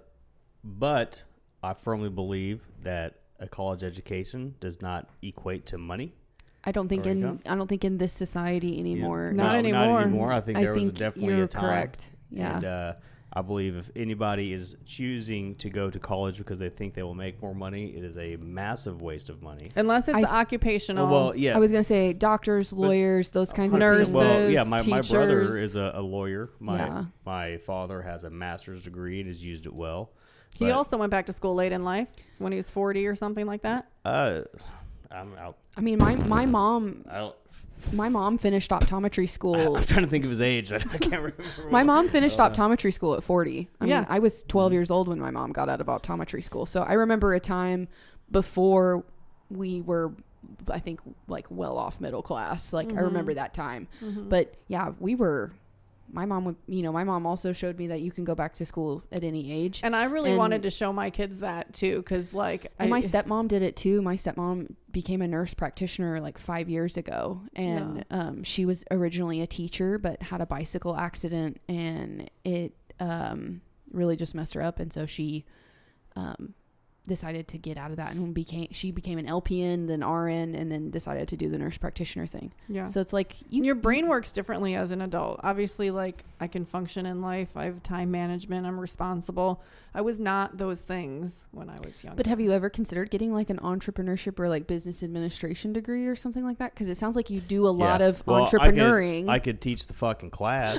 but I firmly believe that a college education does not equate to money. I don't think There you in go. I don't think in this society anymore. Not No, anymore. Not anymore. I think I there was think definitely you're a time. correct. Yeah. And uh, I believe if anybody is choosing to go to college because they think they will make more money, it is a massive waste of money. Unless it's I- occupational. Well, yeah. I was gonna say doctors, lawyers, those kinds of Nurses, things. Well, yeah, my, my brother teachers. is a, a lawyer. My Yeah. my father has a master's degree and has used it well. he But, also went back to school late in life when he was forty or something like that. uh, I'm out. I mean, my my mom I don't. my mom finished optometry school. I'm trying to think of his age. I, I can't remember. My mom finished Oh, no. optometry school at forty. I Yeah. mean, I was twelve years old when my mom got out of optometry school. So I remember a time before we were, I think, like well off middle class. Like, I remember that time. Mm-hmm. But yeah, we were, my mom would, you know, my mom also showed me that you can go back to school at any age. And I really And- wanted to show my kids that too, because like And I, my stepmom did it too. My stepmom became a nurse practitioner like five years ago. And Yeah. um, she was originally a teacher, but had a bicycle accident and it um, really just messed her up. And so she um, decided to get out of that and became, she became an L P N, then R N, and then decided to do the nurse practitioner thing. yeah. So it's like, you, Your brain works differently as an adult. Obviously, like I can function in life. I have time management. I'm responsible. I was not those things when I was young. but have you ever considered getting like an entrepreneurship or like business administration degree or something like that? Because it sounds like you do a lot Yeah. of Well, I could- entrepreneuring. I could teach the fucking class.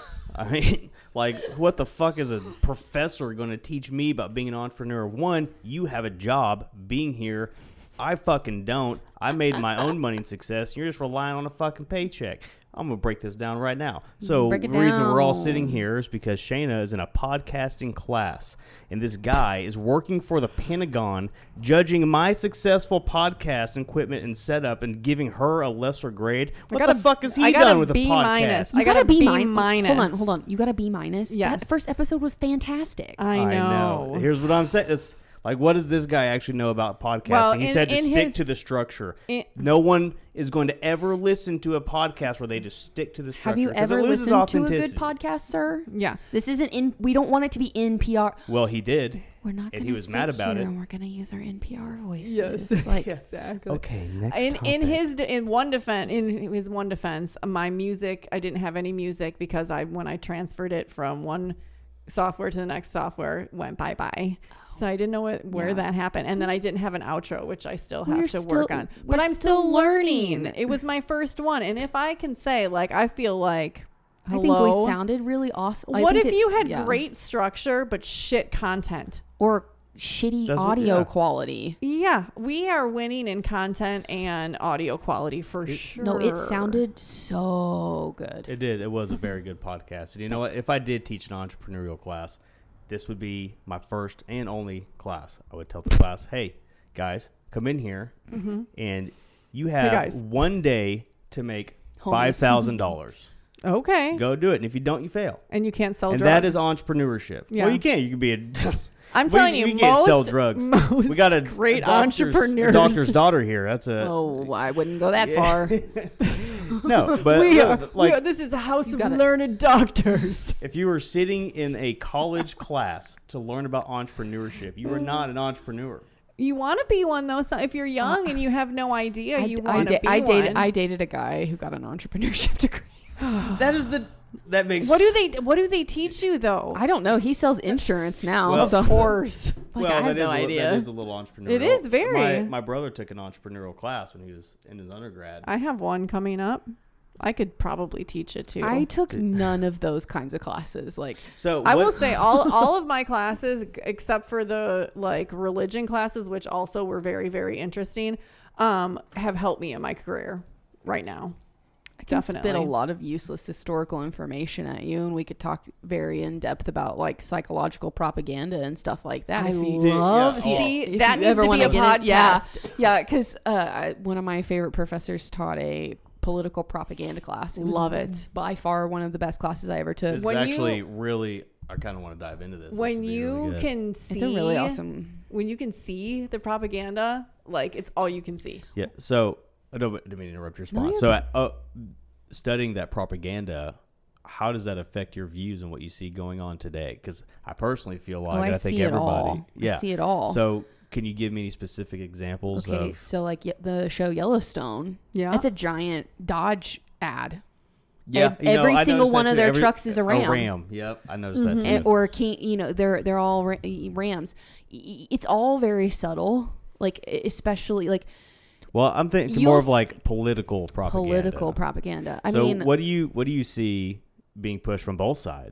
I mean, like, what the fuck is a professor going to teach me about being an entrepreneur? One, you have a job being here. I fucking don't. I made my own money and success. You're just relying on a fucking paycheck. I'm going to break this down right now. So Break the it reason we're all down. sitting here is because Shayna is in a podcasting class. And this guy is working for the Pentagon, judging my successful podcast equipment and setup and giving her a lesser grade. What got the a- fuck is he I got done a with the B podcast? minus. You I got, got a B, B minus. minus. Hold on, hold on. You got a B minus. Yes. That first episode was fantastic. I know. Here's what I'm saying. It's like, what does this guy actually know about podcasting? Well, he in- said to in stick his- to the structure. in- no one is going to ever listen to a podcast where they just stick to the structure. Have you 'cause it ever loses listened to a good authenticity. podcast, sir? Yeah. This isn't in. We don't want it to be N P R. Well, he did. We're not And going he to was sit mad about here it. and we're going to use our N P R voices. Yes. Like, Yeah. Exactly. Okay, next In in topic. his in one defense in his one defense, my music I didn't have any music because I when I transferred it from one software to the next software it went bye bye. So I didn't know what, where Yeah. that happened, and then I didn't have an outro, which I still We're have to still- work on. we're But I'm still still learning. learning. It was my first one, and if I can say, like, I feel like, I think hello? we sounded really awesome. I What think if it- you had yeah. great structure but shit content? or shitty That's what- audio yeah. quality? Yeah, we are winning in content and audio quality for sure. No, it sounded so good. It did. It was a very good podcast. And you know what? If I did teach an entrepreneurial class, this would be my first and only class. I would tell the class, hey, guys, come in here, and you have guys. one day to make Homeless. five thousand dollars. Okay. Go do it. And if you don't, you fail. And you can't sell And drugs. that is entrepreneurship. Yeah. Well, you can. You can be a... I'm we- telling you, we can't sell most- drugs. most we got a great a doctor's, entrepreneurs. a doctor's daughter here. That's a... Oh, I wouldn't go that far. No, but we no, are, th- we like... are- this is a house You of gotta- learned doctors. If you were sitting in a college class to learn about entrepreneurship, you are not an entrepreneur. You want to be one though. So if you're young and you have no idea, I, you I, want to da- be I dated. one. I dated a guy who got an entrepreneurship degree. That is the... That makes... What do they? What do they teach you though? I don't know. He sells insurance now, Well, so of course. like, well, I have that is no a, li- idea. That is a little entrepreneurial. It is very. My, my brother took an entrepreneurial class when he was in his undergrad. I have one coming up. I could probably teach it too. I took none of those kinds of classes. Like, So I what- will say all all of my classes, g- except for the like religion classes, which also were very very interesting, um, have helped me in my career right now. I can Definitely. spit a lot of useless historical information at you, and we could talk very in depth about like psychological propaganda and stuff like that. I if you, See, love. yeah, oh. See, if that you needs ever to be wanna a get podcast. in- yeah, yeah, because uh, I- one of my favorite professors taught a political propaganda class. It was Love it. by far one of the best classes I ever took. This when is you- actually really... I kind of want to dive into this. This When would be you really good. can see, It's a really awesome. when you can see the propaganda, like it's all you can see. Yeah. So I don't, I didn't mean to interrupt your No, response. you're so uh, studying that propaganda, how does that affect your views on what you see going on today? Because I personally feel like Oh, I, I think see it everybody, all. yeah. I see it all. So can you give me any specific examples okay, of? so like ye- the show Yellowstone. Yeah. That's a giant Dodge ad. Yeah, ev- you know, every I single noticed one that of too. their Every- trucks is a Ram. A Ram. Yep, I noticed that too. And- or a king, you know, they're they're all ra- Rams. Y- It's all very subtle. Like especially like Well, I'm thinking You'll more of s- like political propaganda. political propaganda. I so mean, what do you what do you see being pushed from both sides?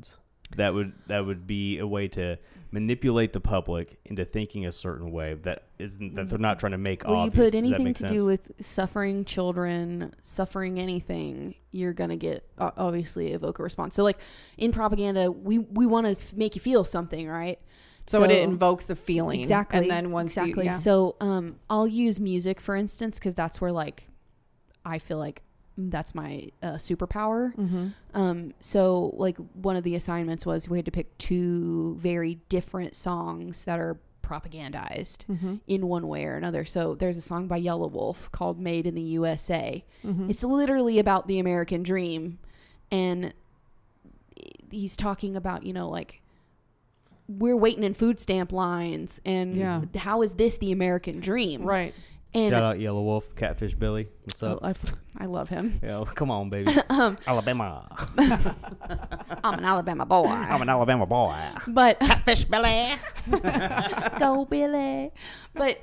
that would that would be a way to manipulate the public into thinking a certain way that isn't that they're not trying to make Well, obvious. you put Does that anything make to sense? do with suffering children, suffering anything, you're gonna get uh, obviously evoke a response. So, like in propaganda, we we want to f- make you feel something, right? So, it invokes a feeling. Exactly. And then once exactly. you, yeah. So, um, I'll use music for instance because that's where like I feel like that's my uh, superpower. Mm-hmm. Um, so like one of the assignments was we had to pick two very different songs that are propagandized Mm-hmm. in one way or another. So there's a song by Yellow Wolf called Made in the U S A. Mm-hmm. It's literally about the American dream. And he's talking about, you know, like we're waiting in food stamp lines and Yeah. how is this the American dream? Right. And Shout out Yellow Wolf, Catfish Billy. What's oh, up? I, f- I love him. Yeah, come on, baby. um, Alabama. I'm an Alabama boy. I'm an Alabama boy. But Catfish Billy. go Billy. But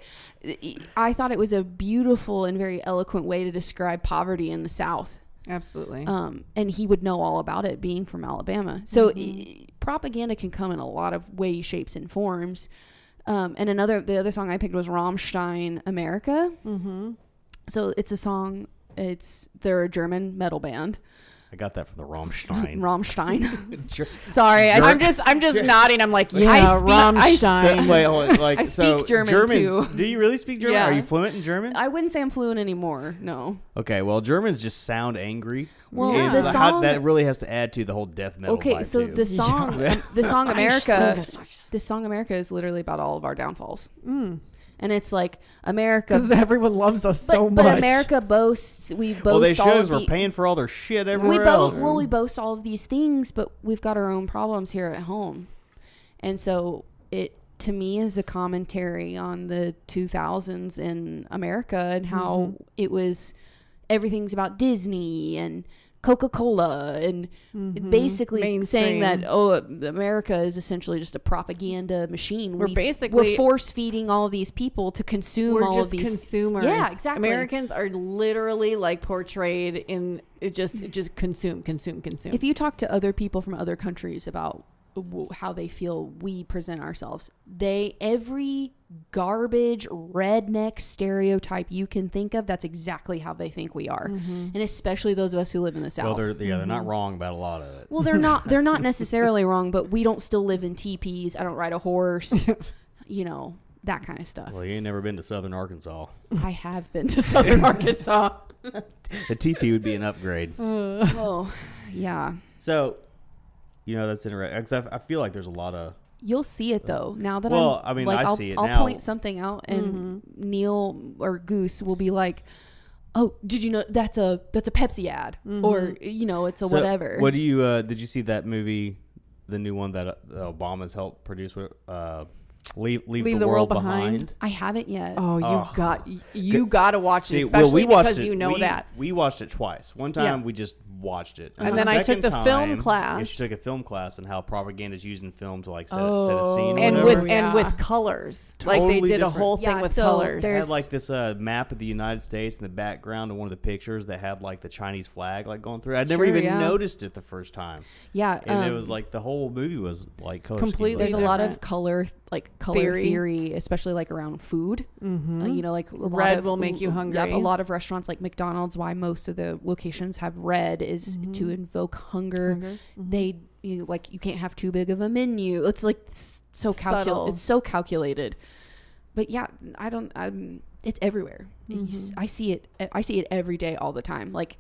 I thought it was a beautiful and very eloquent way to describe poverty in the South. Absolutely. Um, and he would know all about it being from Alabama. So Mm-hmm. i- propaganda can come in a lot of ways, shapes, and forms. Um, and another, the other song I picked was Rammstein, America. Mm-hmm. So it's a song. It's they're a German metal band. I got that from the Rammstein. Rammstein. Ger- Sorry, I, Ger- I'm just, I'm just nodding. I'm like, I yeah, speak- I s- Rammstein. So, wait, hold on, like, I so speak German, Germans, too. Do you really speak German? Yeah. Are you fluent in German? I wouldn't say I'm fluent anymore. No. Okay, well, Germans just sound angry. Well, And the how- song- that really has to add to the whole death metal. Okay, vibe, so too. the song, Yeah. um, the song America, this song America is literally about all of our downfalls, Mm. and it's like America, Because everyone loves us but, so but much. America boasts, we boast well, they all show of us we're the, paying for all their shit we everywhere else. boast, well, we boast all of these things, but we've got our own problems here at home, and so it to me is a commentary on the two thousands in America and how Mhm. it was everything's about Disney and Coca-Cola and Mhm. basically saying Mainstream. that oh America is essentially just a propaganda machine. We're We- basically- we're force feeding all of these people to consume We're all just of these consumers. Yeah, exactly. Americans are literally like portrayed in it just it just consume, consume, consume. If you talk to other people from other countries about w- how they feel we present ourselves, they every garbage redneck stereotype you can think of, that's exactly how they think we are. Mm-hmm. And especially those of us who live in the South. Well, they're yeah, they're not Mm-hmm. wrong about a lot of it. Well, they're not they're not necessarily wrong, but we don't still live in teepees. I don't ride a horse. You know, that kind of stuff. Well, you ain't never been to Southern Arkansas. I have been to Southern Arkansas. The teepee would be an upgrade. Oh, yeah. So, you know, that's interesting. 'Cause I, I feel like there's a lot of You'll see it though. Now that Well, I'm I mean, like, I will see it I'll now. point something out, and Neil or Goose will be like, "Oh, did you know that's a that's a Pepsi ad, or you know, it's a So, whatever." What do you? Uh, did you see that movie, the new one that uh, Obama's helped produce? With, uh, leave leave, Leave the, world, behind. I haven't yet. oh, you Oh. got you got to watch it, See, especially well, we watched because it, you know we, that. we watched it twice. One time we just watched it, And the then I took second the film time- class. Yeah, she took a film class and how propaganda is used in film to like set, Oh. set a scene, or And whatever. with Yeah. and with colors, like Totally they did a different. whole thing Yeah, with so colors. It there's- had like this uh, map of the United States in the background, and one of the pictures that had like the Chinese flag like going through. I'd never Sure, even yeah. noticed it the first time, Yeah, and it um, was like the whole movie was like color Completely scheme there's a like lot that. of color, like color Theory. theory, especially like around food. Mm-hmm. Uh, you know, like a lot Red of- will make you Yep, hungry. a lot of restaurants like McDonald's, why most of the locations have red is to invoke hunger. Hunger. They you, like you can't have too big of a menu. It's like s- so Subtle. calculated. It's so calculated. But yeah, I don't. I'm. It's everywhere. You s- I see it. I see it every day, all the time. Like,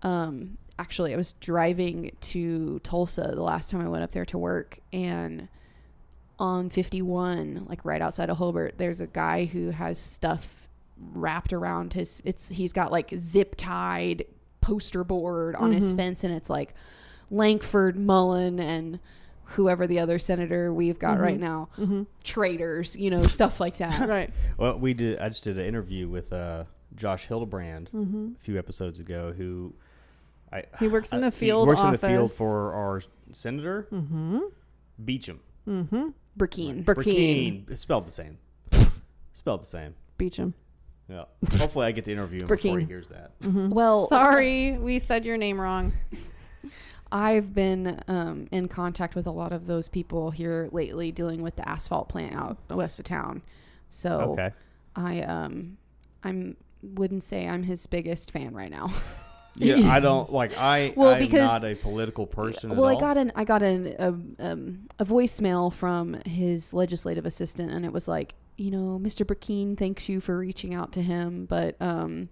um, actually, I was driving to Tulsa the last time I went up there to work, and on fifty-one, like right outside of Hobart, there's a guy who has stuff wrapped around his. It's he's got like zip tied poster board on his fence, and it's like Lankford, Mullen, and whoever the other senator we've got right now, traitors, you know, stuff like that. Right. Well, we did. I just did an interview with uh, Josh Hildebrand Mm-hmm. a few episodes ago. Who I He works in I- the field He works office. in the field for our senator Mm-hmm. Beecham. Mm-hmm. Burkeen. Burkeen. Burkeen. Spelled the same. Spelled the same. Beecham. Yeah. Hopefully, I get to interview him before he Burkeen. hears that. Well, Sorry, we said your name wrong. I've been um, in contact with a lot of those people here lately, dealing with the asphalt plant out west of town. So Okay. I um I'm wouldn't say I'm his biggest fan right now. Yeah, I don't like I. Well, I'm because- not a political person. Well, at I all. got an I got an a, um, a voicemail from his legislative assistant, and it was like, you know, Mister Burkeen thanks you for reaching out to him, but um,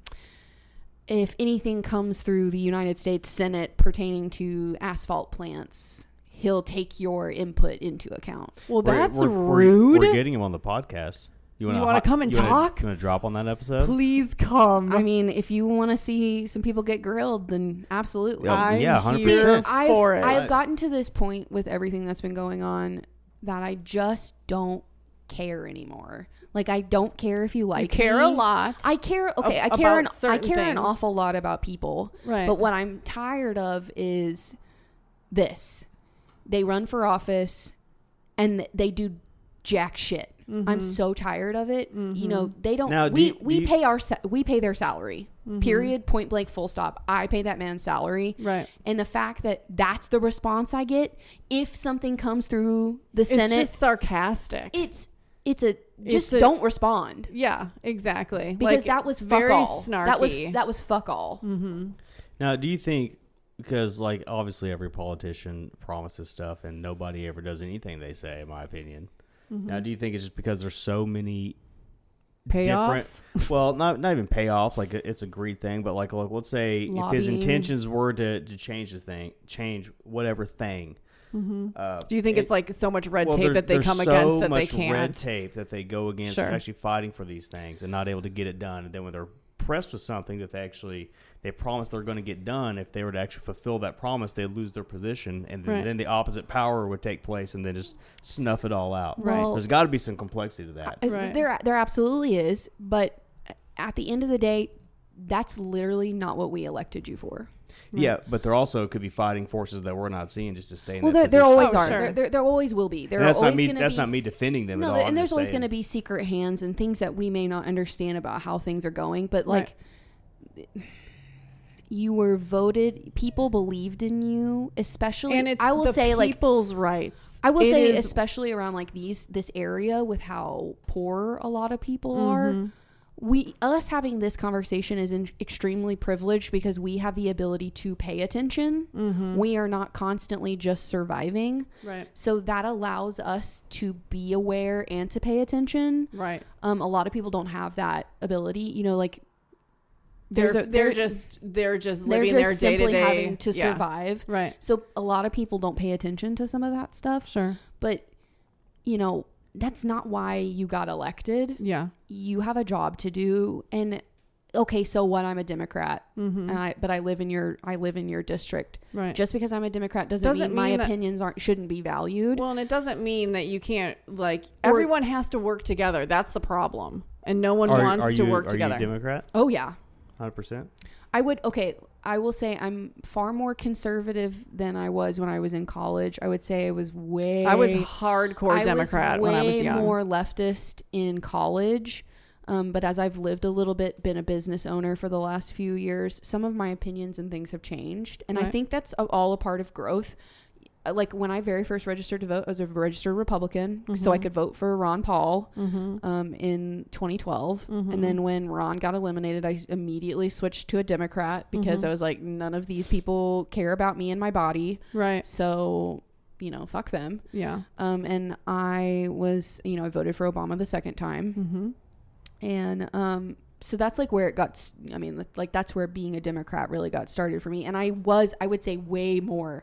if anything comes through the United States Senate pertaining to asphalt plants, he'll take your input into account. Well, We're- that's we're, we're- rude. We're, getting him on the podcast. You You want wanna come and you wanna- talk? You want to drop on that episode? Please come. I mean, if you want to see some people get grilled, then absolutely. Yeah, I'm yeah, one hundred See, percent. here for I've, it. I've gotten to this point with everything that's been going on that I just don't care anymore. Like, I don't care if you like you care me. a lot. I care. Okay, ab- I care. An, about I certain care an things. awful lot about people. Right. But what I'm tired of is this: they run for office, and they do jack shit. Mm-hmm. I'm so tired of it. You know, they don't. Now, do we you- do we you- pay our sa- we pay their salary. Mm-hmm. Period. Point blank. Full stop. I pay that man's salary. Right. And the fact that that's the response I get if something comes through the It's Senate, just sarcastic. it's it's a just a- don't respond. yeah, exactly. Because Like, that was fuck very all. snarky. That was that was fuck all. Now, do you think because like obviously every politician promises stuff and nobody ever does anything they say, in my opinion. Mm-hmm. Now, do you think it's just because there's so many payoffs. different? Well, not not even payoffs. Like it's a greed thing, but like, like let's say if his Lobbying. intentions were to, to change the thing, change whatever thing. Mm-hmm. Uh, Do you think it- it's like so much red well, tape there's- that they there's come so against that they much red can't? tape that they go against Sure. actually fighting for these things and not able to get it done. And then when they're pressed with something that they actually they promise they're going to get done, if they were to actually fulfill that promise, they'd lose their position, and then, Right. then the opposite power would take place, and then just snuff it all out. Right. Well, There's got to be some complexity to that. Uh, Right. There, there absolutely is, but at the end of the day, that's literally not what we elected you for. Yeah, but there also could be fighting forces that we're not seeing just to stay in Well, that there, there position. always Oh, are. sure. There, there, there always will be. There And are that's not always me. going to That's be not me s- defending them No, at all. and I'm there's just always saying- going to be secret hands and things that we may not understand about how things are going. But like, you were voted. People believed in you, especially. And it's I will the say, like, people's rights. I will It say, is- especially around like these this area with how poor a lot of people Mm-hmm. are. We us having this conversation is in, extremely privileged because we have the ability to pay attention. Mm-hmm. We are not constantly just surviving. right, So that allows us to be aware and to pay attention. right. Um, a lot of people don't have that ability. You know, like They're there's a- they're there- just they're just they're living just their day to simply day having to survive. Right. So a lot of people don't pay attention to some of that stuff. Sure. But you know, that's not why you got elected. Yeah. You have a job to do, and okay, so what? I'm a Democrat, Mm-hmm. and I but I live in your I live in your district. Right. Just because I'm a Democrat doesn't, Doesn't mean my mean that- opinions aren't shouldn't be valued. Well, and it doesn't mean that you can't like Or- everyone has to work together. That's the problem, and no one Are, wants are to you, work are together. you a Democrat? oh yeah, Hundred percent. I would. Okay, I will say I'm far more conservative than I was when I was in college. I would say I was way. I was hardcore Democrat I was when I was way young. more leftist in college. Um, but as I've lived a little bit, been a business owner for the last few years, some of my opinions and things have changed. And I Right. think that's a, all a part of growth. Uh, Like when I very first registered to vote, I was a registered Republican, so I could vote for Ron Paul Mm-hmm. um, in twenty twelve. Mhm. And then when Ron got eliminated, I immediately switched to a Democrat because Mhm. I was like, none of these people care about me and my body. Right. So, you know, fuck them. Yeah. Um, and I was, you know, I voted for Obama the second time. Mm-hmm. And um, so that's like where it got, s- I mean, like that's where being a Democrat really got started for me. And I was, I would say, way more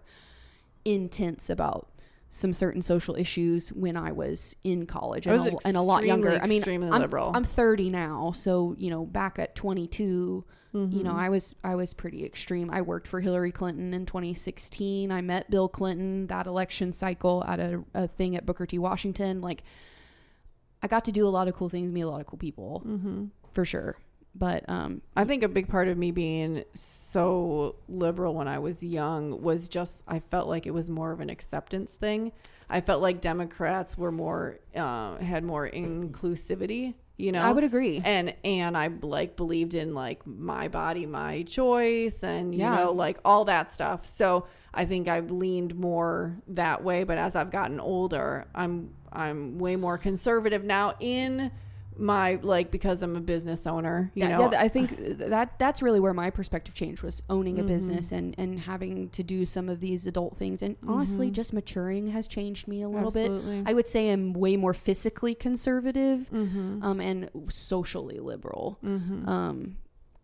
intense about some certain social issues when I was in college I and, was a, and a lot younger. extremely, I mean, extremely I'm, liberal. I'm thirty now. So, you know, back at twenty-two, Mm-hmm. you know, I was, I was pretty extreme. I worked for Hillary Clinton in twenty sixteen. I met Bill Clinton that election cycle at a, a thing at Booker T. Washington. Like, I got to do a lot of cool things, meet a lot of cool people, Mm-hmm. for sure. But um, I think a big part of me being so liberal when I was young was just I felt like it was more of an acceptance thing. I felt like Democrats were more uh, had more inclusivity you know. I would agree. And and I like believed in like my body, my choice, and you Yeah. know, like all that stuff. So I think I've leaned more that way. But as I've gotten older, I'm I'm way more conservative now in my like because I'm a business owner. You Yeah, know, yeah, I think that that's really where my perspective changed, was owning a Mm-hmm. business and and having to do some of these adult things. And honestly, Mm-hmm. just maturing has changed me a little Absolutely. bit. I would say I'm way more physically conservative, Mm-hmm. um, and socially liberal. Mm-hmm. Um,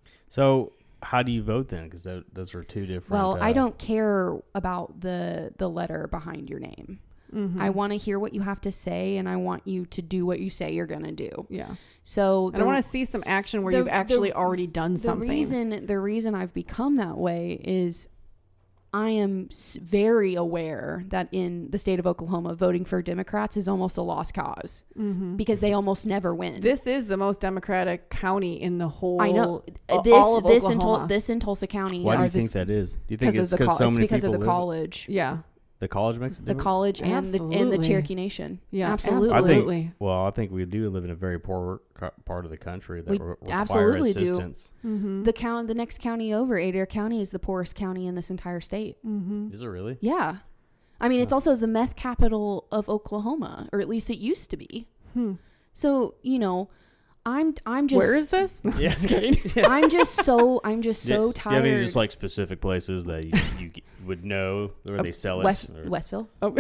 So how do you vote then? Because those are two different. well, I uh, don't care about the the letter behind your name. Mm-hmm. I want to hear what you have to say, and I want you to do what you say you're going to do. Yeah. So I don't want to see some action where the- you've actually the- already done the something. reason the reason I've become that way is I am s- very aware that in the state of Oklahoma, voting for Democrats is almost a lost cause Mm-hmm. because they almost never win. This is the most Democratic county in the whole. I know a- this all of this in Oklahoma. Tul- this in Tulsa County. Why do are you the- think that is? Do you think because it's of the because co- so it's many because of people the live- college, Yeah. The college makes it the different? college and the and the Absolutely. Cherokee Nation. Yeah, absolutely. I absolutely. think. Well, I think we do live in a very poor co- part of the country that We re- require absolutely do. assistance. Mm-hmm. The count, the next county over, Adair County, is the poorest county in this entire state. Mm-hmm. Is it really? Yeah, I mean it's also the meth capital of Oklahoma, or at least it used to be. Hmm. So you know, I'm I'm just Where is this? No, Yeah. just kidding. I'm just so I'm just so Do you tired. have any just like specific places that you, you would know where they sell it? West Or- Westville. Oh.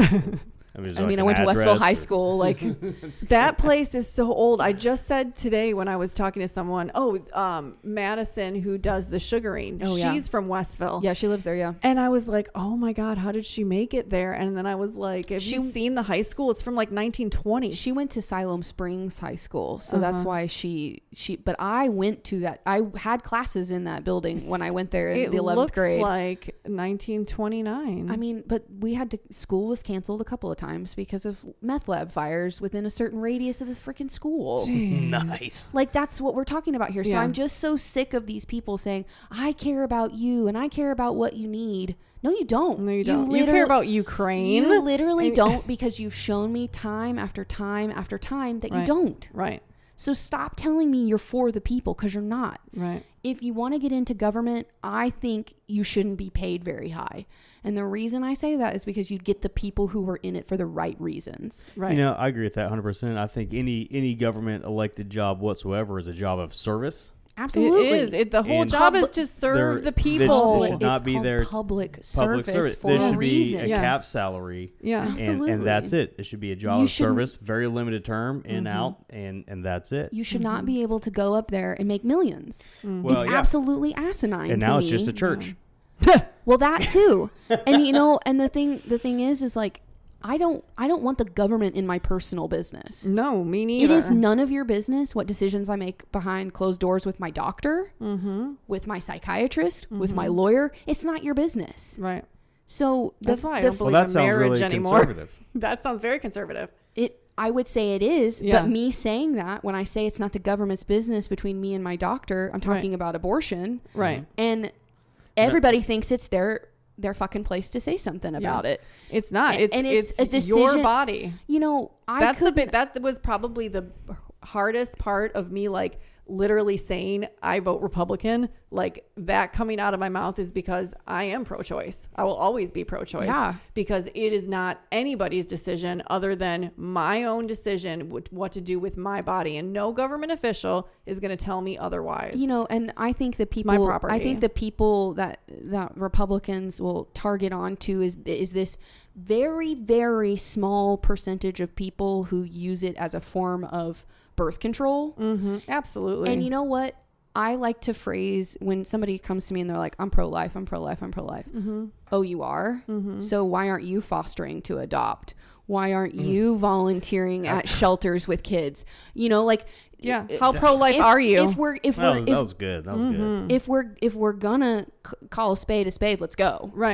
I mean, is I there, mean, like, I went an to Westville address High or- School. Like, That place is so old. I just said today when I was talking to someone, oh, um, Madison, who does the sugaring, Oh, yeah. she's from Westville. yeah, she lives there. Yeah. And I was like, oh my God, how did she make it there? And then I was like, have you She- seen the high school? It's from like nineteen twenty. She went to Siloam Springs High School, so that's Uh-huh. why she she. But I went to that. I had classes in that building when I went there in It the eleventh looks grade. like nineteen twenty-nine. I mean, but we had to. School was canceled a couple of times because of meth lab fires within a certain radius of the freaking school. Nice. Like that's what we're talking about here. So Yeah. I'm just so sick of these people saying, "I care about you and I care about what you need." No, you don't. no, you don't. You, literally- care about Ukraine. You literally And- don't, because you've shown me time after time after time that you Right. don't. Right, So stop telling me you're for the people, because you're not. right. If you want to get into government, I think you shouldn't be paid very high. And the reason I say that is because you'd get the people who are in it for the right reasons. Right. You know, I agree with that one hundred percent. I think any any government elected job whatsoever is a job of service. Absolutely. It is. It, the whole And job is Pub- to serve there- the there people. should not it's be called there- public Public service service. for There a should be reason. a Yeah. cap salary. Yeah. And, Absolutely. and that's it. It should be a job You of shouldn't- service, very limited term, in Mhm. out, and and that's it. You should not be able to go up there and make millions. Mm. Well, it's yeah. absolutely asinine. And to now it's me. just a church. Well, that too. And you know, and the thing the thing is is like I don't I don't want the government in my personal business. No, me neither. It is none of your business what decisions I make behind closed doors with my doctor, Mm-hmm. with my psychiatrist, with my lawyer. It's not your business. Right. So the, That's why I the- don't Well, believe that in sounds marriage really anymore. conservative. That sounds very conservative. it I would say it is, Yeah. but me saying that, when I say it's not the government's business between me and my doctor, I'm talking Right. about abortion. Right. And everybody thinks it's their their fucking place to say something about it. It's not. And- It's and it's it's, a your decision- body. You know, I That's the could bit. That was probably the hardest part of me, like literally saying I vote Republican. Like that coming out of my mouth is because I am pro-choice. I will always be pro-choice. Yeah. Because it is not anybody's decision other than my own decision with what to do with my body, and no government official is going to tell me otherwise. You know, and I think the my people, property. I think the people that that Republicans will target onto is is this very very small percentage of people who use it as a form of birth control. Mm-hmm. Absolutely. And you know what? I like to phrase when somebody comes to me and they're like, "I'm pro-life, I'm pro-life, I'm pro-life." Mm-hmm. Oh, you are? Mm-hmm. So why aren't you fostering to adopt? Why aren't you volunteering at shelters with kids? You know, like Yeah. if- How pro-life if- are you? If we're if That we're was, if, that was good. That was good. Mhm. if we're if we're gonna c- call a spade a spade, let's go. Right.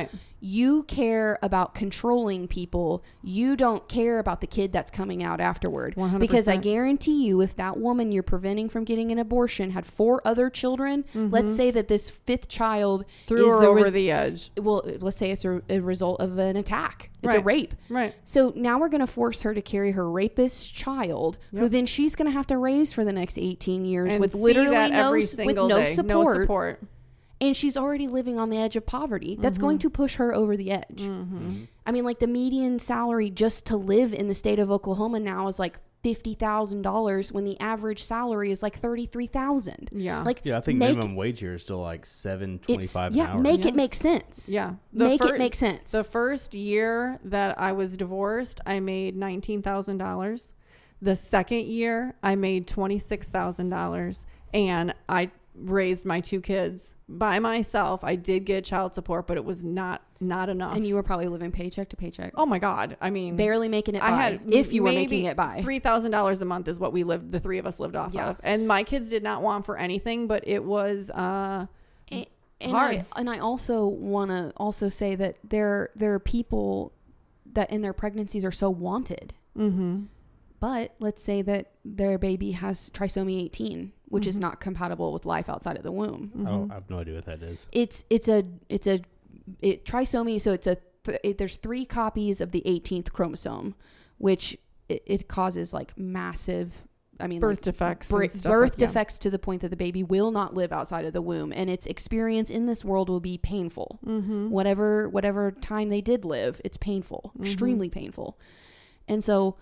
You care about controlling people. You don't care about the kid that's coming out afterward. one hundred percent. Because I guarantee you, if that woman you're preventing from getting an abortion had four other children, mm-hmm. let's say that this fifth child threw is her the over res- the edge. Well, let's say it's a, a result of an attack. It's Right. a rape. Right. So now we're going to force her to carry her rapist child, Yep. who then she's going to have to raise for the next eighteen years And with see literally that no, every s- with single no day. support. No support. And she's already living on the edge of poverty. That's going to push her over the edge. Mm-hmm. I mean, like the median salary just to live in the state of Oklahoma now is like fifty thousand dollars when the average salary is like thirty-three thousand dollars. Yeah. Like, Yeah, I think make, minimum wage here is still like seven it's, twenty-five an yeah, hour. make Yeah. it make sense. Yeah. The Make fir- it make sense. The first year that I was divorced, I made nineteen thousand dollars. The second year, I made twenty-six thousand dollars. And I raised my two kids by myself. I did get child support, but it was not not enough. And you were probably living paycheck to paycheck. oh my God. I mean, Barely making it by. I had if you were maybe making it by. three thousand dollars a month is what we lived, the three of us lived off Yeah. of. And my kids did not want for anything, but it was, uh, And, and hard. I and I also want to also say that there there are people that in their pregnancies are so wanted. mm-hmm. But let's say that their baby has trisomy eighteen, which Mm-hmm. is not compatible with life outside of the womb. I, don't, I have no idea what that is. It's it's a it's a it trisomy. So it's a th- it, there's three copies of the eighteenth chromosome, which it, it causes like massive. I mean, birth like, defects. br- and stuff birth like- yeah. defects to the point that the baby will not live outside of the womb, and its experience in this world will be painful. Mm-hmm. Whatever whatever time they did live, it's painful, extremely painful. And so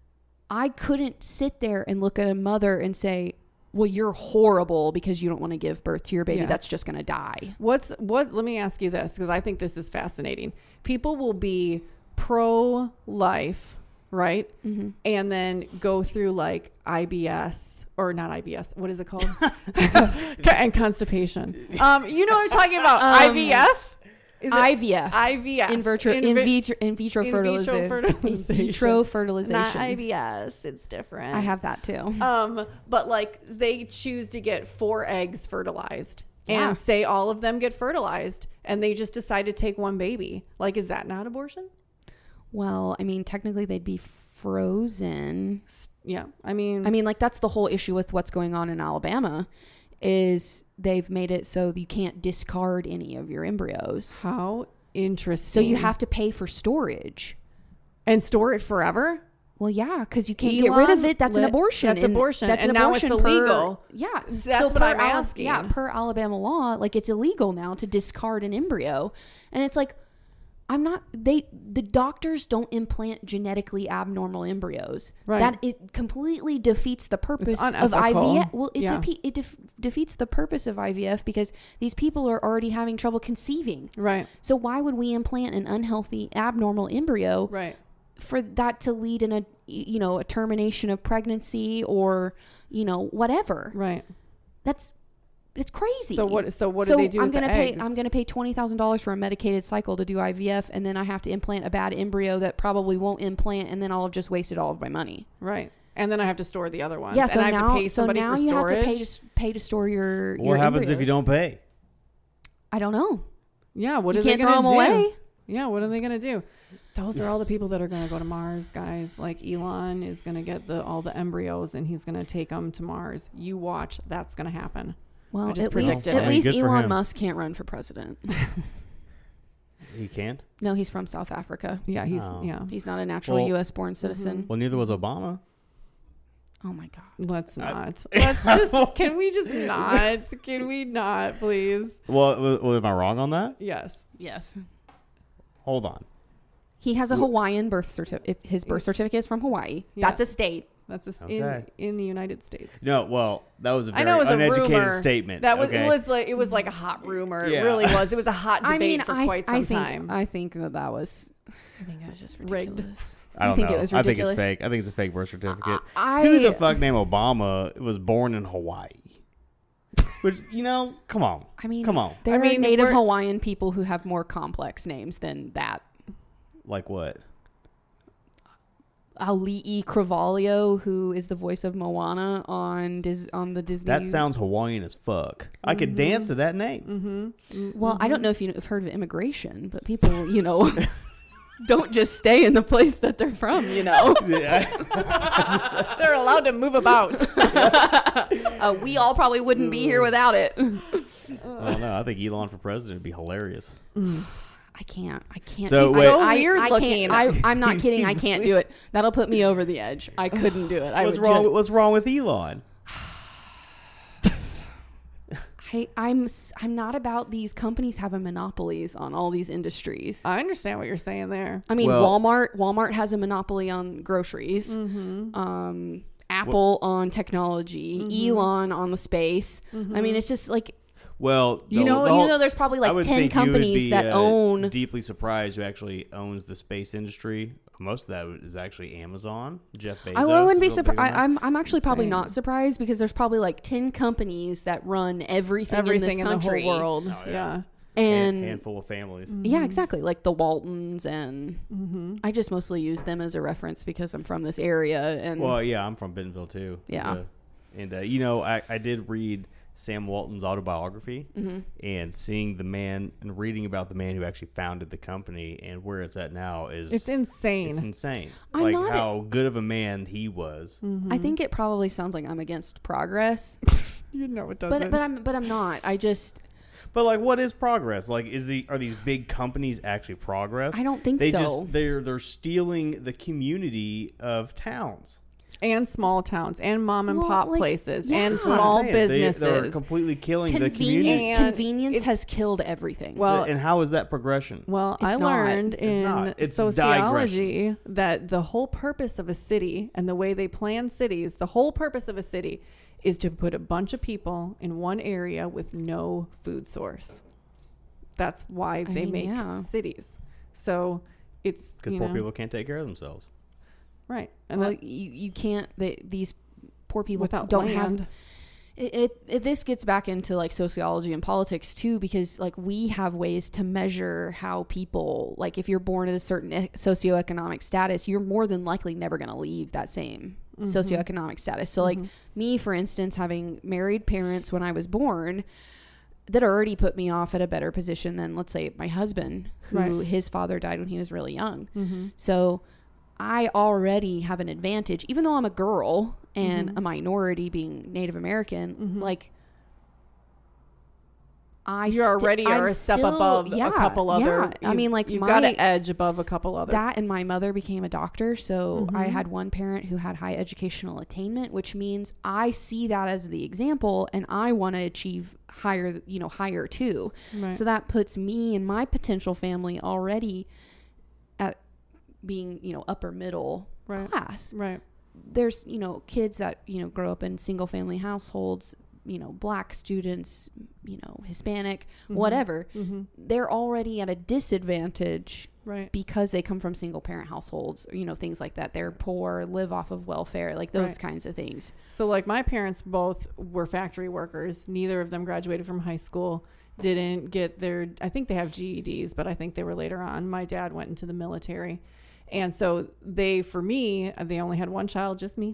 I couldn't sit there and look at a mother and say, well, you're horrible because you don't want to give birth to your baby Yeah. that's just going to die. What's what? Let me ask you this, because I think this is fascinating. People will be pro-life, right? Mm-hmm. And then go through like I B S or not I B S. What is it called? And constipation. Um, you know what I'm talking about? Um, I V F. Is it I V F. I V F? In, vitro, in, vi- vitro, in vitro in vitro fertilization. fertilization. In vitro fertilization. Not I B S. It's different. I have that too. Um, but like they choose to get four eggs fertilized Yeah. and say all of them get fertilized, and they just decide to take one baby. Like, is that not abortion? Well, I mean, technically they'd be frozen. S- Yeah. I mean, I mean, like that's the whole issue with what's going on in Alabama is they've made it so you can't discard any of your embryos. how interesting. So you have to pay for storage. and store it forever. Well, yeah, because you can't get rid of Elon it. That's an lit- abortion. that's and abortion, That's and an now it's abortion per- illegal. yeah, That's what per I'm Ala- asking. Yeah, per Alabama law, like it's illegal now to discard an embryo, and it's like, I'm not. They the doctors don't implant genetically abnormal embryos. Right. That it completely defeats the purpose of unethical. I V F. Well, it Yeah. depe- it def- defeats the purpose of I V F because these people are already having trouble conceiving. Right. So why would we implant an unhealthy abnormal embryo? Right. For that to lead in a you know a termination of pregnancy or you know whatever. Right. That's it's crazy. So what? So what so do they do I'm with gonna the pay eggs? I'm gonna pay twenty thousand dollars for a medicated cycle to do I V F, and then I have to implant a bad embryo that probably won't implant, and then I'll have just wasted all of my money. Right. And then I have to store the other ones. Yeah. So and I have now to pay so somebody now for you storage. have to pay to s- pay to store your. What your happens if you embryos. don't pay? I don't know. Yeah. What You are can't they throw gonna them do? away. Yeah. What are they gonna do? Those are all the people that are going to go to Mars, guys. Like Elon is going to get the all the embryos and he's going to take them to Mars. You watch, that's going to happen. Well, just at least predicted at it. least Good for Elon him. Musk can't run for president. He can't. No, he's from South Africa. Yeah, he's Oh. yeah. He's not a natural Well- U S born citizen. Well, neither was Obama. Oh my god. Let's not. Let's just. Can we just not? Can we not, please? Well, w- w- am I wrong on that? Yes. Yes. Hold on. He has a Hawaiian birth certificate. His birth certificate is from Hawaii. Yeah. That's a state. That's a, s- Okay. in in the United States. No, well, that was a I very know it was a uneducated rumor. statement. That was okay? it. Was like it was like a hot rumor. Yeah. It really was. It was a hot debate I mean, for I, quite some I think time. I think that that was. I think that was just Rigged. ridiculous. I don't think know. it was I think ridiculous. it's fake. I think it's a fake birth certificate. I, Who the fuck named Obama was born in Hawaii? Which, you know, come on. I mean, Come on. There I are mean, Native we're- Hawaiian people who have more complex names than that. Like what? Ali'i Cravalho, who is the voice of Moana on Dis- on the Disney. That sounds Hawaiian as fuck. I could dance to that name. Mm-hmm. Well, I don't know if you've heard of immigration, but people, you know, don't just stay in the place that they're from, you know. They're allowed to move about. uh, we all probably wouldn't be here without it. I don't know. I think Elon for president would be hilarious. I can't. I can't. So, He's wait. so I, weird I looking. Can't, I, I'm not kidding. I can't do it. That'll put me over the edge. I couldn't do it. I What's would wrong? ju- What's wrong with Elon? I, I'm s- I'm not about these companies having monopolies on all these industries. I understand what you're saying there. I mean, Well- Walmart Walmart has a monopoly on groceries. Um, Apple on technology. Elon on the space. I mean, it's just like Well, you the- know, the you whole- know, there's probably I like would ten think you would companies be, that uh, own. Deeply surprised who actually owns the space industry. Most of that is actually Amazon. Jeff Bezos. I, I wouldn't be is real big on surprised. that. I'm I'm actually probably insane. not surprised because there's probably like ten companies that run everything, Everything in in, this the country. whole world. Oh, yeah. yeah. And Hand- handful of families. yeah, exactly. Like the Waltons, and I just mostly use them as a reference because I'm from this area. And Well, yeah, I'm from Bentonville too. Yeah. Uh, and uh, you know, I, I did read Sam Walton's autobiography, Mm-hmm. and seeing the man and reading about the man who actually founded the company and where it's at now is It's insane. it's insane. I'm like not a- how good of a man he was. I think it probably sounds like I'm against progress, you know it doesn't. but but I'm but I'm not. I just But like, what is progress? Like, is the are these big companies actually progress? I don't think they so. just they're they're stealing the community of towns. and small towns and mom and Well, pop like, places yeah. and That's what I'm small saying. They- businesses. they're completely killing the community. convenient And convenience it's- has killed everything. Well, And how is that progression? Well, I It's not. learned It's in not. It's sociology that the whole purpose of a city and the way they plan cities, the whole purpose of a city is to put a bunch of people in one area with no food source. That's why they mean, make yeah. cities. So it's, Because you poor know, people can't take care of themselves. right. And well, that, you you can't. They, these poor people without don't land. have. It, it, it this gets back into like sociology and politics too, because like we have ways to measure how people, like if you're born at a certain e- socioeconomic status, you're more than likely never going to leave that same Mm-hmm. socioeconomic status. So like me, for instance, having married parents when I was born that already put me off at a better position than, let's say, my husband, who Right. his father died when he was really young. Mm-hmm. So I already have an advantage, even though I'm a girl and Mm-hmm. a minority being Native American. Like, I You sti- already I'm are a step still- above yeah, a couple other. yeah. I mean, like you've my, got an edge above a couple other. that and my mother became a doctor, so I Mm-hmm. had one parent who had high educational attainment, which means I see that as the example, and I want to achieve higher, you know, higher too. Right. So that puts me and my potential family already at being, you know, upper middle Right. class. right. There's, you know, kids that, you know, grow up in single family households, you know, black students, you know, Hispanic, whatever. Mm-hmm. They're already at a disadvantage Right. because they come from single parent households, you know, things like that. They're poor, live off of welfare, like those Right. kinds of things. So, like, my parents both were factory workers. Neither of them graduated from high school. Didn't get their, I think they have G E Ds, but I think they were later on. My dad went into the military. And so they, for me, they only had one child, just me.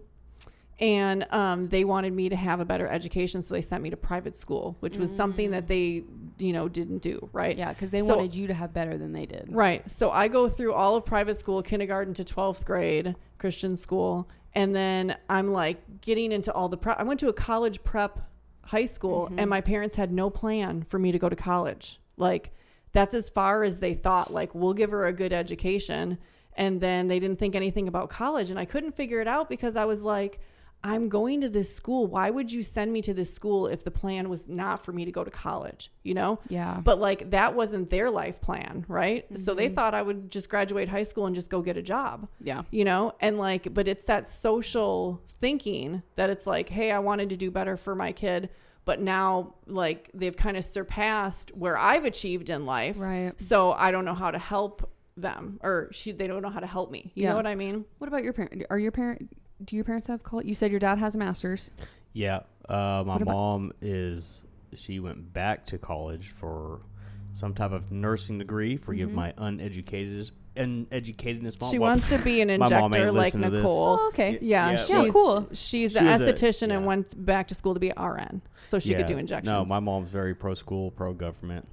And um, they wanted me to have a better education. So they sent me to private school, which was something that they, you know, didn't do. Right. Yeah, because they So- wanted you to have better than they did. Right. So I go through all of private school, kindergarten to twelfth grade, Christian school. And then I'm like getting into all the prep. I went to a college prep high school and my parents had no plan for me to go to college. Like that's as far as they thought, like we'll give her a good education. And then they didn't think anything about college. And I couldn't figure it out because I was like, I'm going to this school. Why would you send me to this school if the plan was not for me to go to college? You know? Yeah. But like that wasn't their life plan, right? So they thought I would just graduate high school and just go get a job. Yeah. You know? And like, but it's that social thinking that it's like, hey, I wanted to do better for my kid, but now like they've kind of surpassed where I've achieved in life. Right. So I don't know how to help them or she, they don't know how to help me. You Yeah. know what I mean? What about your parent? Are your parent? Do your parents have college? You said your dad has a master's. Yeah. Uh, my What about- mom is, she went back to college for some type of nursing degree, forgive Mm-hmm. my uneducated uneducated in this mom. She well, wants to be an my mom injector ain't like listening to this. Nicole. Oh, okay. Yeah, Yeah, she's Yeah, cool. she's She an was a- esthetician and yeah. went back to school to be an R N, so she could Yeah. do injections. No, my mom's very pro school, pro government.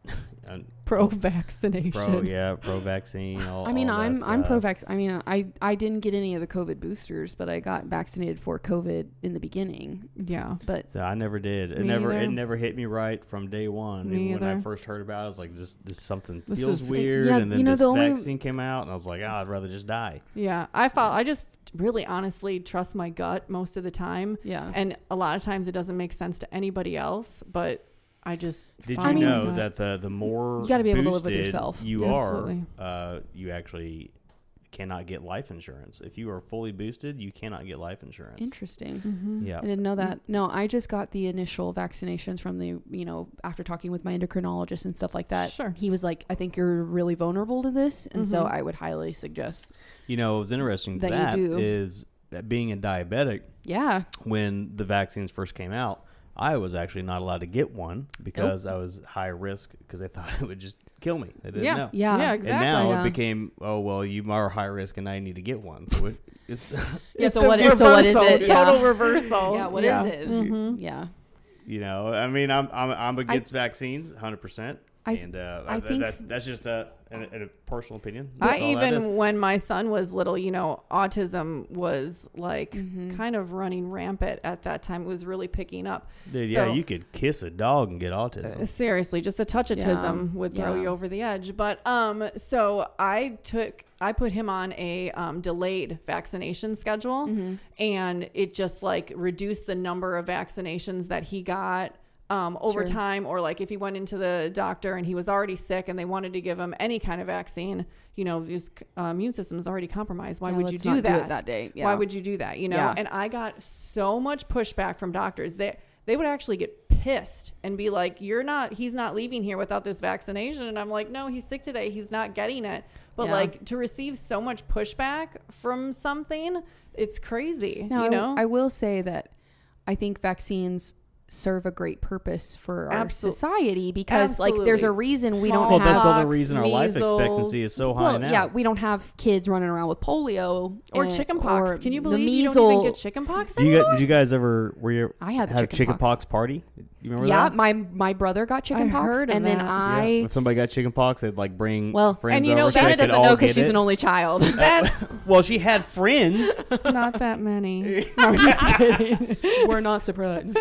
And pro vaccination. pro, yeah, pro vaccine. All, I mean, all that I'm I'm pro stuff. vax. I mean, I I didn't get any of the COVID boosters, but I got vaccinated for COVID in the beginning. Yeah. But So I never did. It Me never neither. it never hit me right from day one. Me Even when I either. first heard about it, I was like, this this something This feels is- weird. yeah, and then you know, this the only- vaccine came out, and I was like, oh, I'd rather just die. Yeah. I felt I just really honestly trust my gut most of the time. yeah. And a lot of times it doesn't make sense to anybody else, but I just Did find you I know that- that the the more You gotta be able to live with boosted yourself. you Absolutely. are, uh, you actually cannot get life insurance. If you are fully boosted, you cannot get life insurance. Interesting. Mhm. Yeah. I didn't know that. No, I just got the initial vaccinations from the, you know, after talking with my endocrinologist and stuff like that. Sure. He was like, I think you're really vulnerable to this. And so Mhm. I would highly suggest. You know, it was interesting to That you that do. is that being a diabetic, Yeah. when the vaccines first came out, I was actually not allowed to get one because I was high risk because they thought it would just kill me. They didn't Yeah. know. Yeah. Yeah, And exactly. now Yeah. it became, oh, well, you are high risk and now you need to get one. So it, it's, Yeah, It's so the what is- so what is reversal, it? Total Yeah. reversal. Yeah. What is it? Mhm. Yeah. you know, I mean, I'm I'm, I'm against vaccines, one hundred percent. I- And uh, I that, think- that, that's just a, a, a personal opinion. I That's all that is. even, when my son was little, you know, autism was like Mhm. kind of running rampant at that time. It was really picking up. Dude, yeah, so- you could kiss a dog and get autism. Uh, Seriously, just a touch of Yeah. autism would throw Yeah. you over the edge. But um, so I took, I put him on a um, delayed vaccination schedule, Mhm. and it just like reduced the number of vaccinations that he got um, over Sure. time. Or like if he went into the doctor and he was already sick and they wanted to give him any kind of vaccine, you know, his uh, immune system is already compromised. Why Yeah, would you let's do not that? it that day? Yeah. Why would you do that? You know, Yeah. and I got so much pushback from doctors. They they would actually get pissed and be like, "You're not. He's not leaving here without this vaccination." And I'm like, "No, he's sick today. He's not getting it." But Yeah. like to receive so much pushback from something, it's crazy. Now, you I- know, I will say that I think vaccines serve a great purpose for our Absol- society because like there's a Absolutely. reason we Small don't Well, have that's the only Smallpox, reason our life measles. expectancy is so high well, now. yeah, we don't have kids running around with polio or and- chickenpox. or Can you the believe you don't measles. even get chickenpox Did you, anymore? guys, did you guys ever were you I had the have chickenpox. chickenpox party? You remember Yeah, that? my my brother got chickenpox, heard of and then that. Yeah, I. when somebody got chickenpox, they'd like bring Well, friends and you know, over so Sarah they could doesn't all know because get she's it. an only child. That Well, she had friends. not that many. No, I'm just kidding. We're not surprised.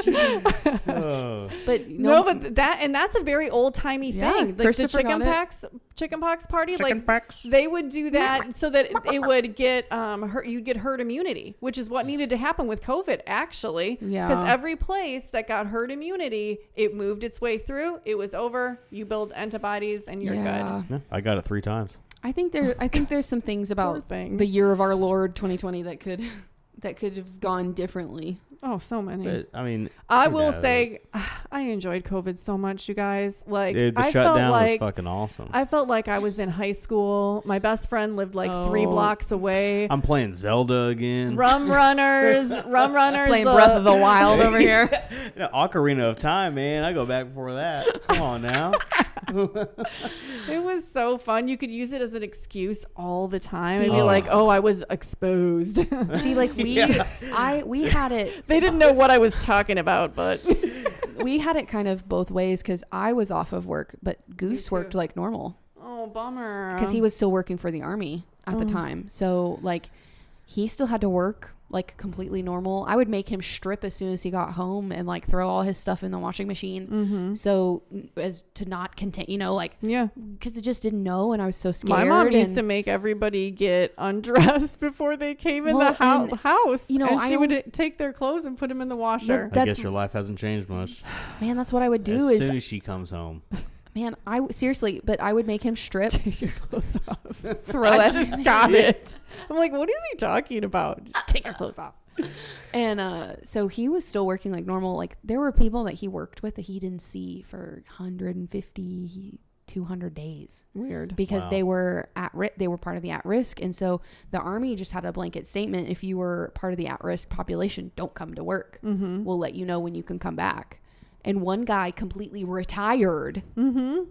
Oh. But No, no, but th- that and that's a very old timey Yeah, thing. Like the Christopher got it. chickenpox chickenpox party, like Chickenpox. they would do that so that it would get um herd, you'd get herd immunity, which is what needed to happen with COVID actually. Yeah. Because every place that got herd immunity, it moved its way through. It was over. You build antibodies and you're yeah. Yeah, I got it three times. I think there. I think there's some things good. Poor about thing. the year of our Lord twenty twenty that could that could have gone differently. Oh, so many. But I mean, I who will knows? say, I enjoyed COVID so much, you guys. Like Dude, the I felt shutdown like was fucking awesome. I felt like I was in high school. My best friend lived like three Oh. blocks away. I'm playing Zelda again. Rum Runners, Rum Runners. Playing the- Breath of the Wild over here. Yeah, Ocarina of Time, man. I go back before that. Come on now. It was so fun. You could use it as an excuse all the time and See- be Oh. like, "Oh, I was exposed." See, like we, Yeah. I we had it. They didn't know what I was talking about, but We had it kind of both ways because I was off of work, but Goose too. worked like normal oh, bummer. because he was still working for the army at the Oh. time. So like, he still had to work like completely normal. I would make him strip as soon as he got home and like throw all his stuff in the washing machine. Mm-hmm. So as to not contain, you know, like Yeah. because I just didn't know, and I was so scared. My mom used and- to make everybody get undressed before they came in Well, the hou- and, house. you know, and I she would don't- take their clothes and put them in the washer. I That's- guess your life hasn't changed much. Man, that's what I would do. as Is soon as she comes home. man, I w- seriously, but I would make him strip, Take your clothes off. throw I it, just got it. I'm like, what is he talking about? Just take your clothes off. and uh, so he was still working like normal. Like there were people that he worked with that he didn't see for one hundred fifty, two hundred days Weird. because Wow. they were at ri- they were part of the at risk, and so the army just had a blanket statement: if you were part of the at risk population, don't come to work. Mm-hmm. We'll let you know when you can come back. And one guy completely retired Mm-hmm.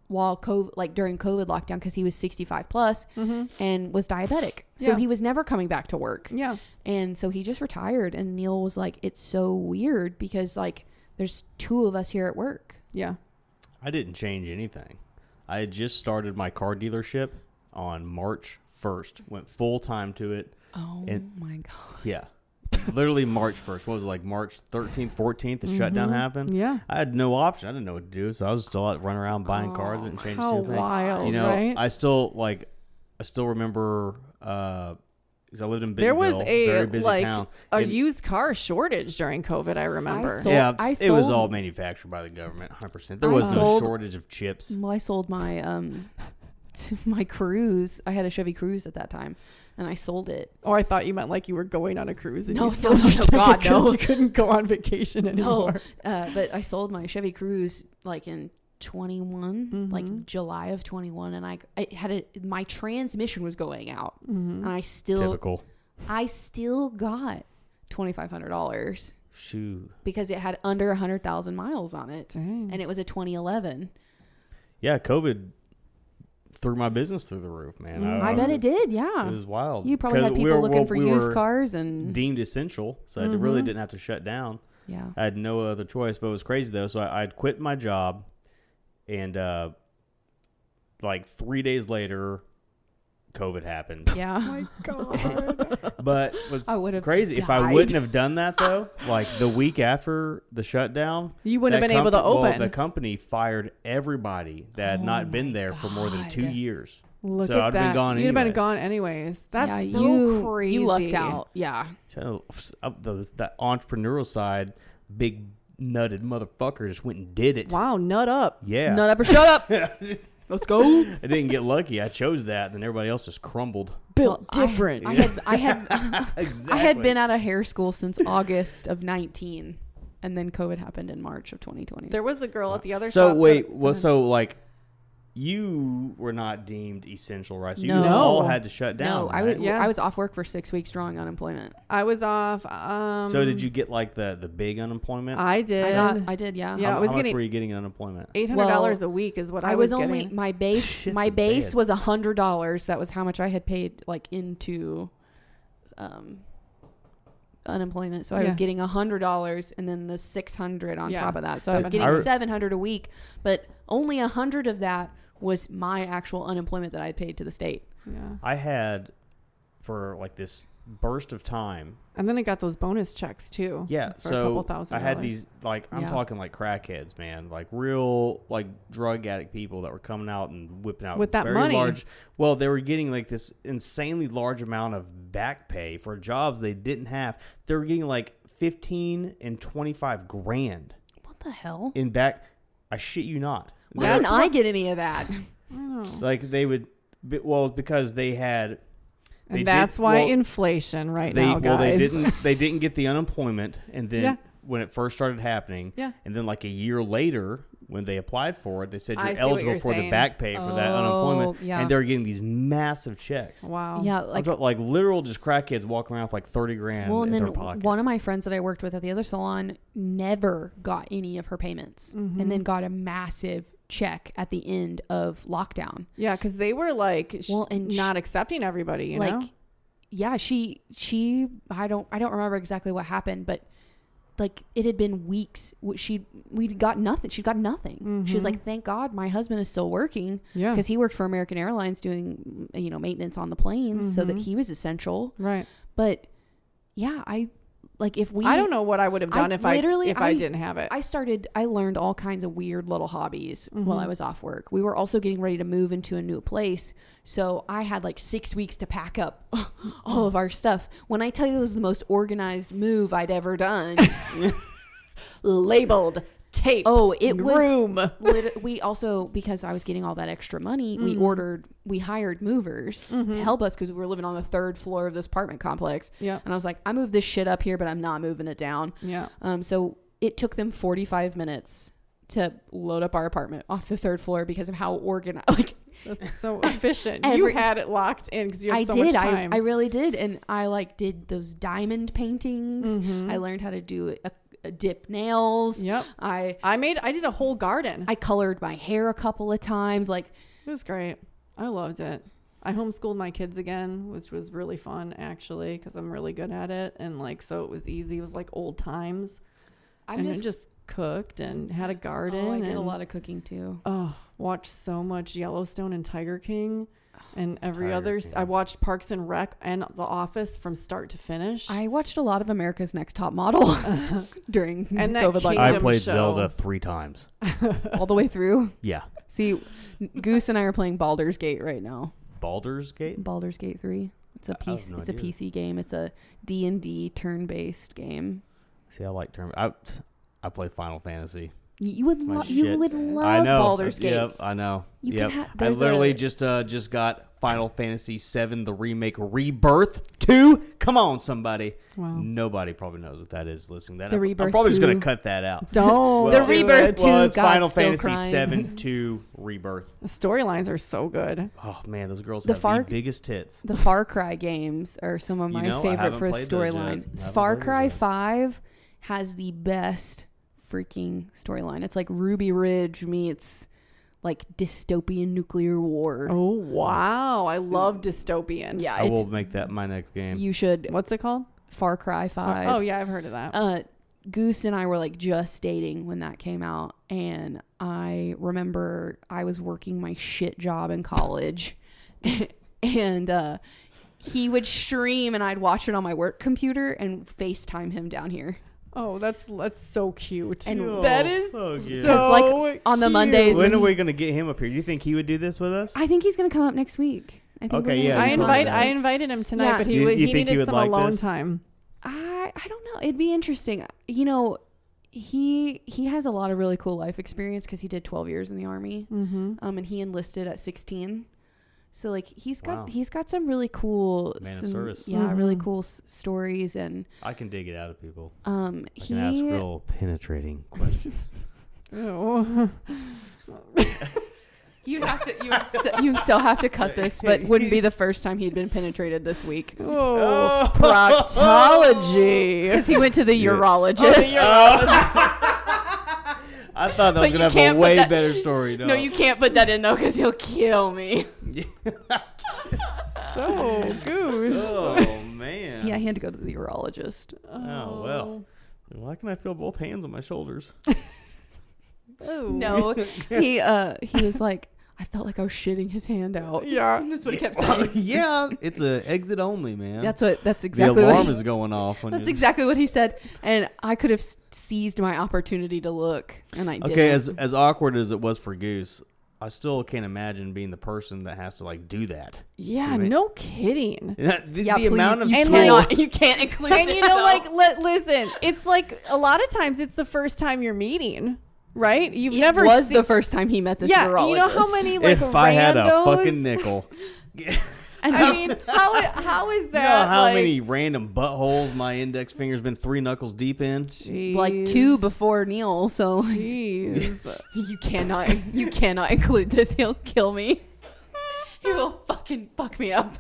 while COVID, like during COVID lockdown, because he was sixty-five plus Mm-hmm. and was diabetic. So Yeah. he was never coming back to work. Yeah. And so he just retired. And Neil was like, it's so weird because like there's two of us here at work. Yeah. I didn't change anything. I had just started my car dealership on March first. Went full time to it. Oh And- my God. Yeah. Literally March first. What was it, like March thirteenth, fourteenth, the shutdown happened? Yeah. I had no option. I didn't know what to do. So I was still out running around buying cars and changing How anything. wild, You know, right? I still like I still remember uh because I lived in There Bentonville, was a very busy like town. a And- used car shortage during COVID. I remember. sold- yeah, I it was sold- all manufactured by the government, one hundred percent. There I was no sold- shortage of chips. Well, I sold my um to my Cruise. I had a Chevy Cruise at that time, and I sold it. Oh, I thought you meant like you were going on a cruise and No, you no, sold no, your no, ticket God, 'cause no. you couldn't go on vacation anymore. No, uh, but I sold my Chevy Cruise like in twenty-one, Mm-hmm. like July of twenty-one, and I, I had a my transmission was going out, Mm-hmm. and I still Typical. I still got twenty-five hundred dollars Shoot. because it had under a hundred thousand miles on it, Dang. and it was a twenty eleven. Yeah, COVID threw my business through the roof, man. Mm, I bet it did. Yeah, It was wild. you probably had 'Cause people we were- looking well, for we used were cars, and deemed essential, so I really didn't have to shut down. yeah, I had no other choice, but it was crazy though. So I, I'd quit my job, and uh, like three days later, COVID happened. yeah. my God. But what's I would've crazy if I died. wouldn't have done that though, like the week after the shutdown, You wouldn't have that been able to compa- well, open. the company fired everybody that had Oh not been my there for more than two God. years. Look so at I'd that. been gone You'd have been anyways. gone anyways. That's yeah, so you, crazy. You lucked out. Yeah. So, up the, that entrepreneurial side, big nutted motherfucker just went and did it. Wow, nut up. Yeah. Nut up or shut up. Let's go. I didn't get lucky. I chose that, and then everybody else just crumbled. Built Well, I- different. I, had I had Exactly. I had been out of hair school since August of nineteen, and then COVID happened in March of twenty twenty. there was a girl at the other So shop. wait, that- well, so like, you were not deemed essential, right? So you No. all had to shut down. no, I was right? Yeah. I was off work for six weeks drawing unemployment. I was off. Um, So did you get like the the big unemployment? I did. I got I did yeah. Yeah, how, I was how much getting were you getting in unemployment? eight hundred dollars Well, a week is what I, I was, was only getting. my base Shit my the base bed. was a hundred dollars. That was how much I had paid like into um unemployment. So I was Yeah. getting a hundred dollars and then the six hundred on Yeah, top of that. So I was seven getting hundred. seven hundred a week, but only a hundred of that was my actual unemployment that I paid to the state. Yeah. I had for like this burst of time. And then I got those bonus checks too. Yeah, for so a couple thousand I had dollars. these like I'm Yeah. talking like crackheads, man, like real like drug addict people that were coming out and whipping out With that very money. large. Well, they were getting like this insanely large amount of back pay for jobs they didn't have. They were getting like fifteen and twenty-five grand What the hell? in back. I shit you not. Why They- didn't I get any of that? I know. like they would, be- well, because they had. they And did- that's why well, inflation right they now, guys. well they didn't they didn't get the unemployment, and then Yeah. when it first started happening, Yeah. and then like a year later when they applied for it, they said I you're see what eligible you're for the saying. back pay for that Oh, unemployment, yeah. and they were getting these massive checks. Wow. Yeah, I'm like talking, like literal just crackheads walking around with like thirty grand well, in and their then pocket. one of my friends that I worked with at the other salon never got any of her payments, Mm-hmm. and then got a massive check at the end of lockdown. Yeah, because they were like sh- Well, and sh- not accepting everybody, you like, know? yeah, she she I don't I don't remember exactly what happened, but like it had been weeks. w- She we got nothing. She got nothing. She was like, "Thank God, my husband is still working." Yeah. because he worked for American Airlines doing you know maintenance on the planes, so that he was essential. Right. But yeah, I like if we I don't know what I would have I done if I literally- if I, I- didn't have it. I started, I learned all kinds of weird little hobbies Mm-hmm. while I was off work. We were also getting ready to move into a new place. So I had like six weeks to pack up all of our stuff. When I tell you it was the most organized move I'd ever done. Labeled tape. Oh, it was room. lit- we also, because I was getting all that extra money, we ordered, we hired movers to help us because we were living on the third floor of this apartment complex. Yeah. And I was like, I moved this shit up here, but I'm not moving it down. Yeah. Um, so it took them forty-five minutes to load up our apartment off the third floor because of how organized. Like That's so efficient. you Every- had it locked in because you had I so did, much I, time. I really did, and I like did those diamond paintings. Mm-hmm. I learned how to do a, dip nails. Yep. I I made, I did a whole garden. I colored my hair a couple of times. Like, It was great. I loved it. I homeschooled my kids again, which was really fun actually, because I'm really good at it. And like, so it was easy. It was like old times. I'm and just, I just cooked and had a garden. oh, I did and, a lot of cooking too. Oh, watched so much Yellowstone and Tiger King and every Tiger other. King. I watched Parks and Rec and The Office from start to finish. I watched a lot of America's Next Top Model during And that COVID Kingdom I lockdown, played show. Zelda three times. all the way through. Yeah. See, Goose and I are playing Baldur's Gate right now. Baldur's Gate? Baldur's Gate three. It's a I have piece. no it's a idea. P C game. It's a D and D turn-based game. See, I like term. I, I play Final Fantasy. You, you would my lo- you shit. would love I know. Baldur's Gate. Yep, I know. You can yep. ha- I there's literally a- just uh just got Final Fantasy seven, the remake Rebirth two. Come on, somebody. Wow. Nobody probably knows what that is listening to that. The I'm, Rebirth I'm probably just two. going to cut that out. Don't. The do Rebirth it. two. Well, it's God, Final still Fantasy crying. seven two Rebirth. The storylines are so good. Oh man, those girls The have Far- the biggest tits. The Far Cry games are some of You my know, I favorite haven't for a played those yet. storyline. I haven't Far played those Cry yet. five has the best freaking storyline. It's like Ruby Ridge meets like dystopian nuclear war. Oh wow, I love dystopian. Yeah, I it's, will make that my next game. you should. What's it called? Far Cry five. Oh yeah, I've heard of that. Uh, Goose and I were like just dating when that came out, and I remember I was working my shit job in college, and uh, he would stream, and I'd watch it on my work computer and FaceTime him down here. Oh, that's that's so cute. And Oh, that is so so, cute. 'Cause, like, on the cute. Mondays When when- are we going to get him up here? Do you think he would do this with us? I think he's gonna come up next week. I think Okay, we're gonna yeah, I you have told him me invite on that. I invited him tonight, Yeah. but Do he you- would you he think he needed would some like alone this? time. I I don't know. It'd be interesting. You know, he he has a lot of really cool life experience because he did twelve years in the army. Mm-hmm. Um, and he enlisted at sixteen. So like he's got Wow. he's got some really cool Man of some, service. yeah, really Mhm. cool s- stories, and I can dig it out of people. um I he can ask real penetrating questions. Oh. you have to you so, you still have to cut this, but wouldn't be the first time he'd been penetrated this week oh, proctology. because he went to the Yeah. urologist. I thought that But was you going to have can't a put way that- better story. No, No, you can't put that in though because he'll kill me. So goose. Oh, man. Yeah, he had to go to the urologist. Oh, well. Why can I feel both hands on my shoulders? Oh. No, he uh he was like, I felt like I was shitting his hand out. Yeah. That's what he kept saying. yeah, it's a exit only, man. That's what. That's the exactly alarm what. is going off. When That's you- exactly what he said, and I could have s- seized my opportunity to look, and I didn't. Okay, as as awkward as it was for Goose, I still can't imagine being the person that has to like do that. Yeah, I mean- no kidding. the yeah, the please, amount of you And tool- cannot, you can't include. And you this, know, though. like, let, listen, it's like a lot of times it's the first time you're meeting, right? You've it never was seen, the first time he met this yeah. urologist. You know how many like if I had a randos- fucking nickel. And I mean, how i- how is You that? know how like, many random buttholes my index finger's been three knuckles deep in? like two Jeez. before Neil, so Jeez. you cannot, you cannot include this. He'll kill me. He will fucking fuck me up.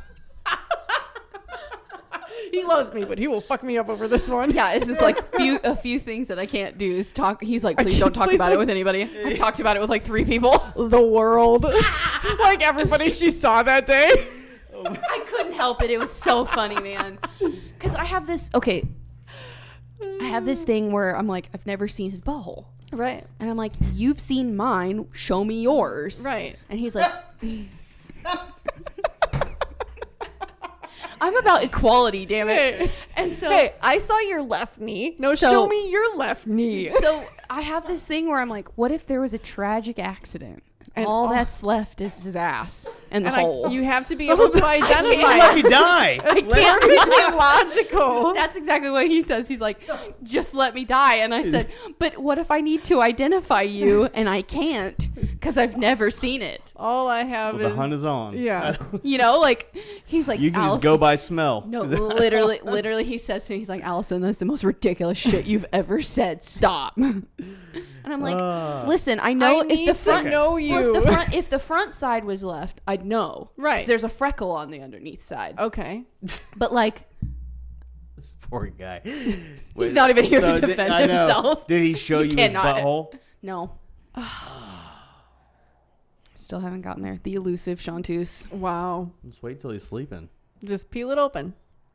He loves me, but he will fuck me up over this one. Yeah, it's just like few a few things that I can't do is talk. He's like, please don't talk please about it don't- with anybody. I've talked about it with like three people. The world. Like everybody she saw that day. I couldn't help it. It was so funny, man. Because I have this. Okay, I have this thing where I'm like, I've never seen his butthole, Right. and I'm like, you've seen mine. Show me yours. Right. And he's like, I'm about equality, damn it. Hey. And so, Hey, I saw your left knee. No, So- show me your left knee. so I have this thing where I'm like, what if there was a tragic accident? And And- all oh. that's left is his ass and the And I, hole. you have to be able to identify Let me it. die. I can't Perfectly logical. That's exactly what he says. He's like, just let me die. And I said, but what if I need to identify you and I can't because I've never seen it? All I have Well, the is hunt is on. yeah. You know, like, he's like, You can just Allison- go by smell. No, literally, literally, he says to me, he's like, Allison, that's the most ridiculous shit you've ever said. Stop. And I'm like, Ah. listen, I know I if need the to front, know well, you. if the front, if the front side was left, I'd know, 'Cause Right. There's a freckle on the underneath side, Okay. but like, Poor guy. He's not even here to defend I know. himself. Did he show You you, his cannot. butthole? No. Still haven't gotten there. The elusive Chanteuse. Wow. Just wait till he's sleeping. Just peel it open.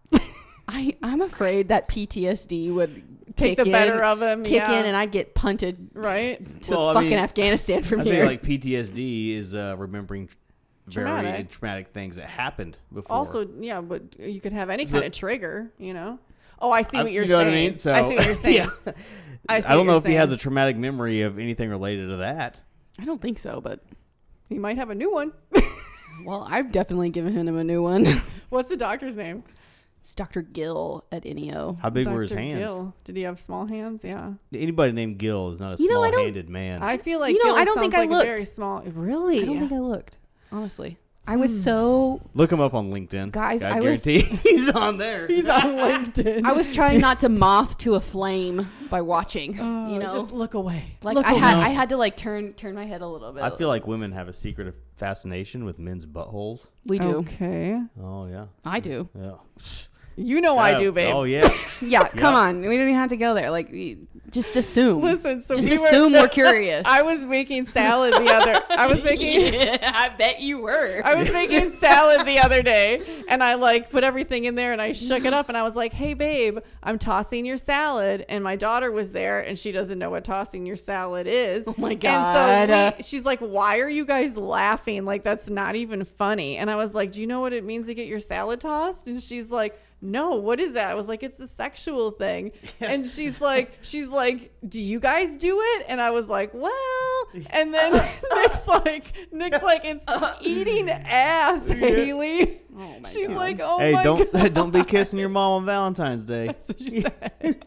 I, I'm afraid that P T S D would Take kick the better in, of him. kick yeah. in, and I'd get punted right. to Well, I fucking mean, Afghanistan from I here. think like P T S D is uh, remembering tr- very Traumatic. traumatic things that happened before. Also, yeah, but you could have any So- kind of trigger, you know. Oh, I see I- what you're you know saying. what I mean? So, I see what you're saying. yeah. I, see I don't what know you're if he has a saying. traumatic memory of anything related to that. I don't think so, but He might have a new one. well, I've definitely given him a new one. What's the doctor's name? It's Doctor Gill at N E O. How big were his Doctor hands? Gill. Did he have small hands? Yeah. Anybody named Gil is not a You know, I don't- small-handed man. I feel like You know, Gill I don't think sounds I like a looked. very small. Really? I don't think I looked, honestly. I was so Look him up on LinkedIn, Guys, I I was- guarantee he's on there. He's on LinkedIn. I was trying not to moth to a flame by watching. Oh, you know, just look away. like look I had, away. I had to like turn turn my head a little bit. I feel like women have a secret fascination with men's buttholes. we do. Okay. Oh yeah, I do. yeah. You know I Yeah. do, babe. Oh yeah. Yeah, come Yeah. on. We don't even have to go there. Like, we, just assume. Listen, so just we were- assume we're curious. I was making salad the other. I was making. Yeah, I bet you were. I was making salad the other day, and I like put everything in there, and I shook it up, and I was like, "Hey, babe, I'm tossing your salad." And my daughter was there, and she doesn't know what tossing your salad is. Oh my And God. so we, she's like, "Why are you guys laughing? Like that's not even funny." And I was like, "Do you know what it means to get your salad tossed?" And she's like, "No, what is that?" I was like, "It's a sexual thing." And she's like, she's like, "Do you guys do it?" And I was like, "Well," and then Nick's like, Nick's like, "It's eating ass, Haley." Oh my She's God. like, "Oh Hey, my don't God." don't be kissing your mom on Valentine's Day. That's what she said.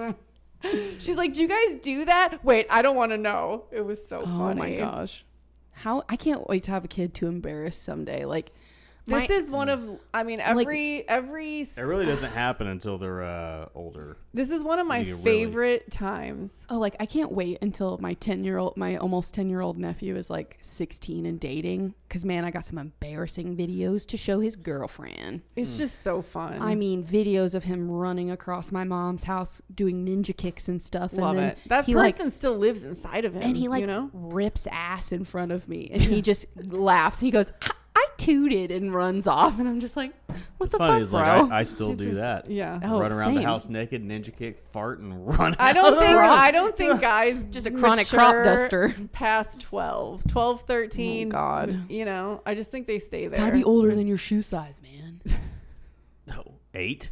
She's like, "Do you guys do that?" Wait, I don't want to know. It was so Oh funny. my gosh. How I can't wait to have a kid to embarrass someday. Like, This my- is one of, I mean, every every. It really doesn't happen until they're uh, older. This is one of my You really- favorite times. Oh, like I can't wait until my ten year old, my almost ten year old nephew is like sixteen and dating. Cause man, I got some embarrassing videos to show his girlfriend. It's just so fun. I mean, videos of him running across my mom's house doing ninja kicks and stuff. love and then it. That he person like, still lives inside of him. and he like you know, rips ass in front of me, and he just laughs. He goes, I, "I tooted," and runs off, and I'm just like, "What the Funny fuck, is bro?" like I, I still It's do just- that. yeah. Oh, run around the same. house naked, ninja kick, fart, and run. I out don't of the think room. I don't think guys Just a chronic crop mature duster. past twelve, twelve, thirteen. Oh, God. You know, I just think they stay there. Gotta be older than your shoe size, man. Oh, eight.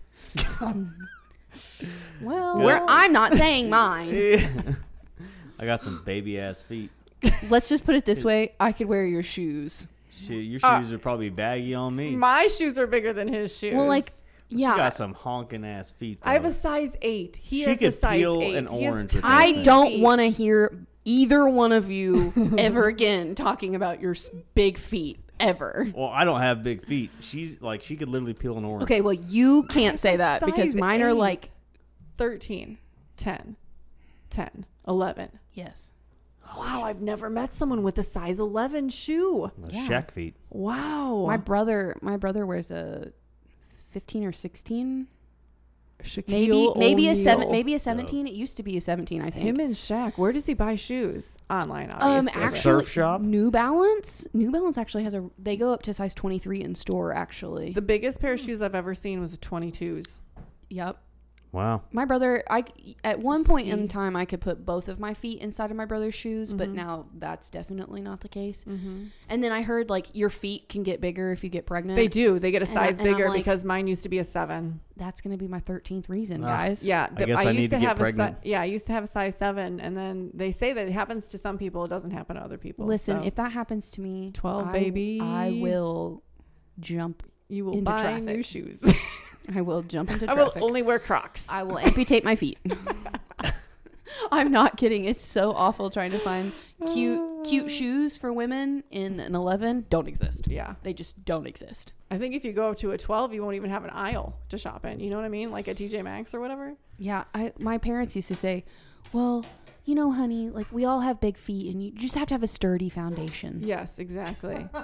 Well, Where I'm not saying mine. I got some baby ass feet. Let's just put it this way: I could wear your shoes. Shit, your Uh, shoes are probably baggy on me. my shoes are bigger than his shoes. Well, like, You yeah, got some honking ass feet. I have though. a size eight. He She has a could size peel eight. an He has orange with tiny I thing. don't feet. want to hear either one of you ever again talking about your s- big feet ever. Well, I don't have big feet. She's like she could literally peel an orange. Okay, well, you can't say a that because size mine are eight. like, thirteen, ten, ten, eleven. yes. Wow, I've never met someone with a size eleven shoe. Uh, Yeah. Shaq feet. Wow. My brother, my brother wears a fifteen or sixteen. Shaquille Maybe, maybe a seven, O'Neal. maybe a seventeen. It used to be a seventeen, I think. Him and Shaq. Where does he buy shoes? Online, Um, obviously. but- actually, surf shop? New Balance. New Balance actually has a. They go up to size twenty-three in store. Actually, the biggest pair of shoes I've ever seen was a twenty-twos. yep. Wow. My brother, I at one point in Ski. time I could put both of my feet inside of my brother's shoes, but Mhm. now that's definitely not the case. Mm-hmm. And then I heard like your feet can get bigger if you get pregnant. They do. They get a And I- size and I'm bigger like- because mine used to be a seven. That's gonna be my thirteenth reason, Ah. guys. Yeah, I th- guess I used need to get have a pregnant. si- yeah, I used to have a size seven, and then they say that it happens to some people. It doesn't happen to other people. Listen, so if that happens to me, twelve, I- baby. I will jump. you will into buy traffic. new shoes. I will jump into I will traffic. only wear Crocs. I will amputate my feet. I'm not kidding. It's so awful trying to find cute cute shoes for women in an eleven. Don't exist. yeah, They just don't exist. I think if you go up to a twelve, you won't even have an aisle to shop in. You know what I mean? Like a T J Maxx or whatever. Yeah, I my parents used to say, "Well, you know, honey, like we all have big feet and you just have to have a sturdy foundation." Yes, exactly.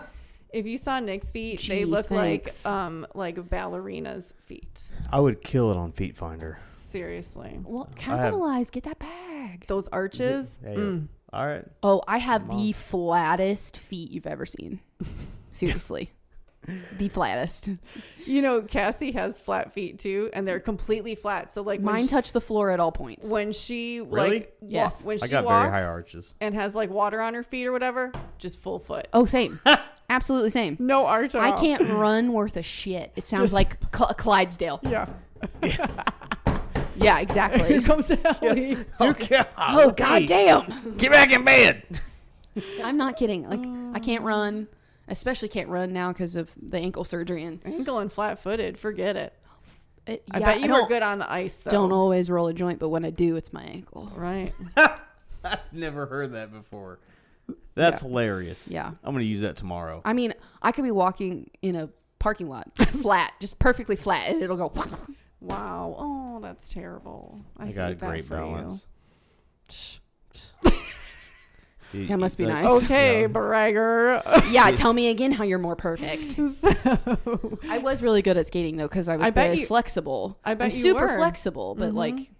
If you saw Nick's feet, Gee, they look thanks. like um like ballerinas' feet. I would kill it on Feet Finder. Seriously. Well, have- capitalize. Get that bag. Those arches. Hey, mm. All right. Oh, I have Mom. the flattest feet you've ever seen. Seriously. The flattest. You know, Cassie has flat feet too, and they're completely flat. So like when Mine she, touch the floor at all points. when she Really? like wa- Yes. when she I got walks very high arches. and has like water on her feet or whatever, just full foot. Oh, same. Absolutely same. No arch at I all. can't run worth a shit. It sounds Just- like Cl- Clydesdale. Yeah. Yeah, Here exactly. comes Ellie. Okay. Oh, goddamn. Get back in bed. I'm not kidding. Like, I can't run. Especially can't run now because of the ankle surgery. And Ankle and flat footed. Forget it. it, I yeah, bet you don't, were good on the ice though. Don't always roll a joint, but when I do, it's my ankle. Right. I've never heard that before. That's Yeah. hilarious. Yeah. I'm going to use that tomorrow. I mean, I could be walking in a parking lot, flat, just perfectly flat, and it'll go. Wow. Oh, that's terrible. I, I got hate that great for balance. You- That must be like- nice. You. Okay, Yeah. bragger. Yeah, tell me again how you're more perfect. So, I was really good at skating though, because I was I bet very you- flexible. I bet I'm you super were. flexible, but Mhm. like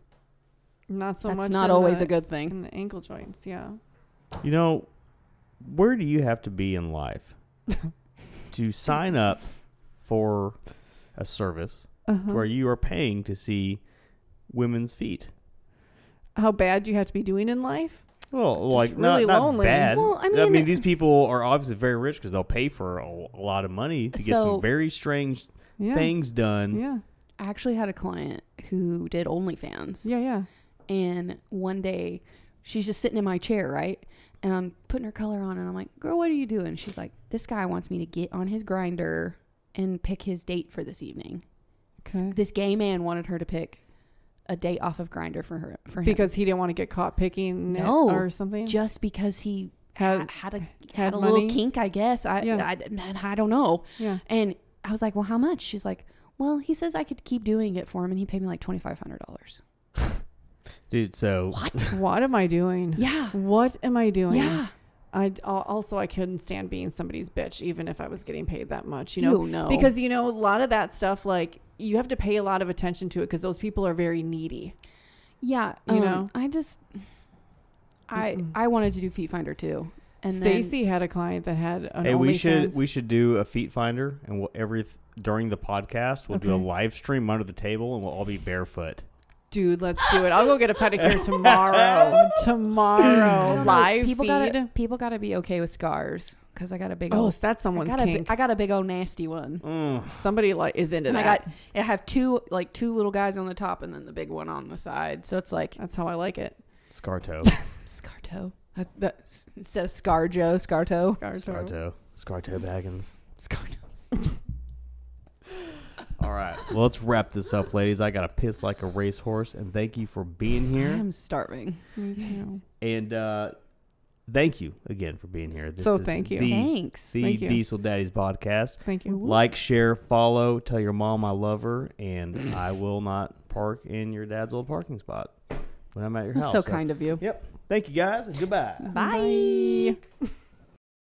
not so that's much. not in always the, a good thing. in the ankle joints. Yeah. You know, where do you have to be in life to sign up for a service Uh-huh. where you are paying to see women's feet? How bad do you have to be doing in life? Well, like really not, not lonely. bad. Well, I I mean, mean- these people are obviously very rich because they'll pay for a, a lot of money to get So- some very strange Yeah. things done. Yeah. I actually had a client who did OnlyFans, Yeah. Yeah. and one day she's just sitting in my chair, right? And I'm putting her color on, and I'm like, "Girl, what are you doing?" She's like, "This guy wants me to get on his grinder and pick his date for this evening." S- Okay. This gay man wanted her to pick a date off of Grinder for her for him Because he didn't want to get caught picking No, it or something. just because he Had- had had a, had had a money? little kink, I guess. I, Yeah. I, I, I don't know. Yeah. And I was like, "Well, how much?" She's like, "Well, he says I could keep doing it for him, and he paid me like twenty five hundred dollars." Dude, so What? What am I doing? Yeah. What am I doing? Yeah. I al- also I couldn't stand being somebody's bitch, even if I was getting paid that much. You know, You know. because you know a lot of that stuff, like you have to pay a lot of attention to it because those people are very needy. Yeah, You um, know? I just, I Mm-mm. I wanted to do Feet Finder too, and Stacy had a client that had an hey, we should OnlyFans. we should do a feet finder, and we'll, every th- during the podcast we'll do a Okay. live stream under the table, and we'll all be barefoot. Dude, let's do it. I'll go get a pedicure tomorrow. tomorrow, then live people feed. gotta people gotta be okay with scars because I got a big oh, old so that's I someone's got, a, bi- kink. I got a big old nasty one. Mm. Somebody like is into And I that. got I have two like two little guys on the top and then the big one on the side. So it's like That's how I like it. Scar toe. scar toe. That, that's instead of scar Joe, scar toe. Scar Scar toe. toe. Scar toe Baggins. Scar toe. All right. Well, let's wrap this up, ladies. I got to piss like a racehorse, and thank you for being here. I'm starving. Me too. And uh, thank you again for being here. This So is thank you. The, Thanks. the Thank you. Diesel Daddies podcast. Thank you. Like, share, follow, tell your mom I love her, and I will not park in your dad's old parking spot when I'm at your That's house. so kind of you. Yep. Thank you, guys, and goodbye. Bye. Bye.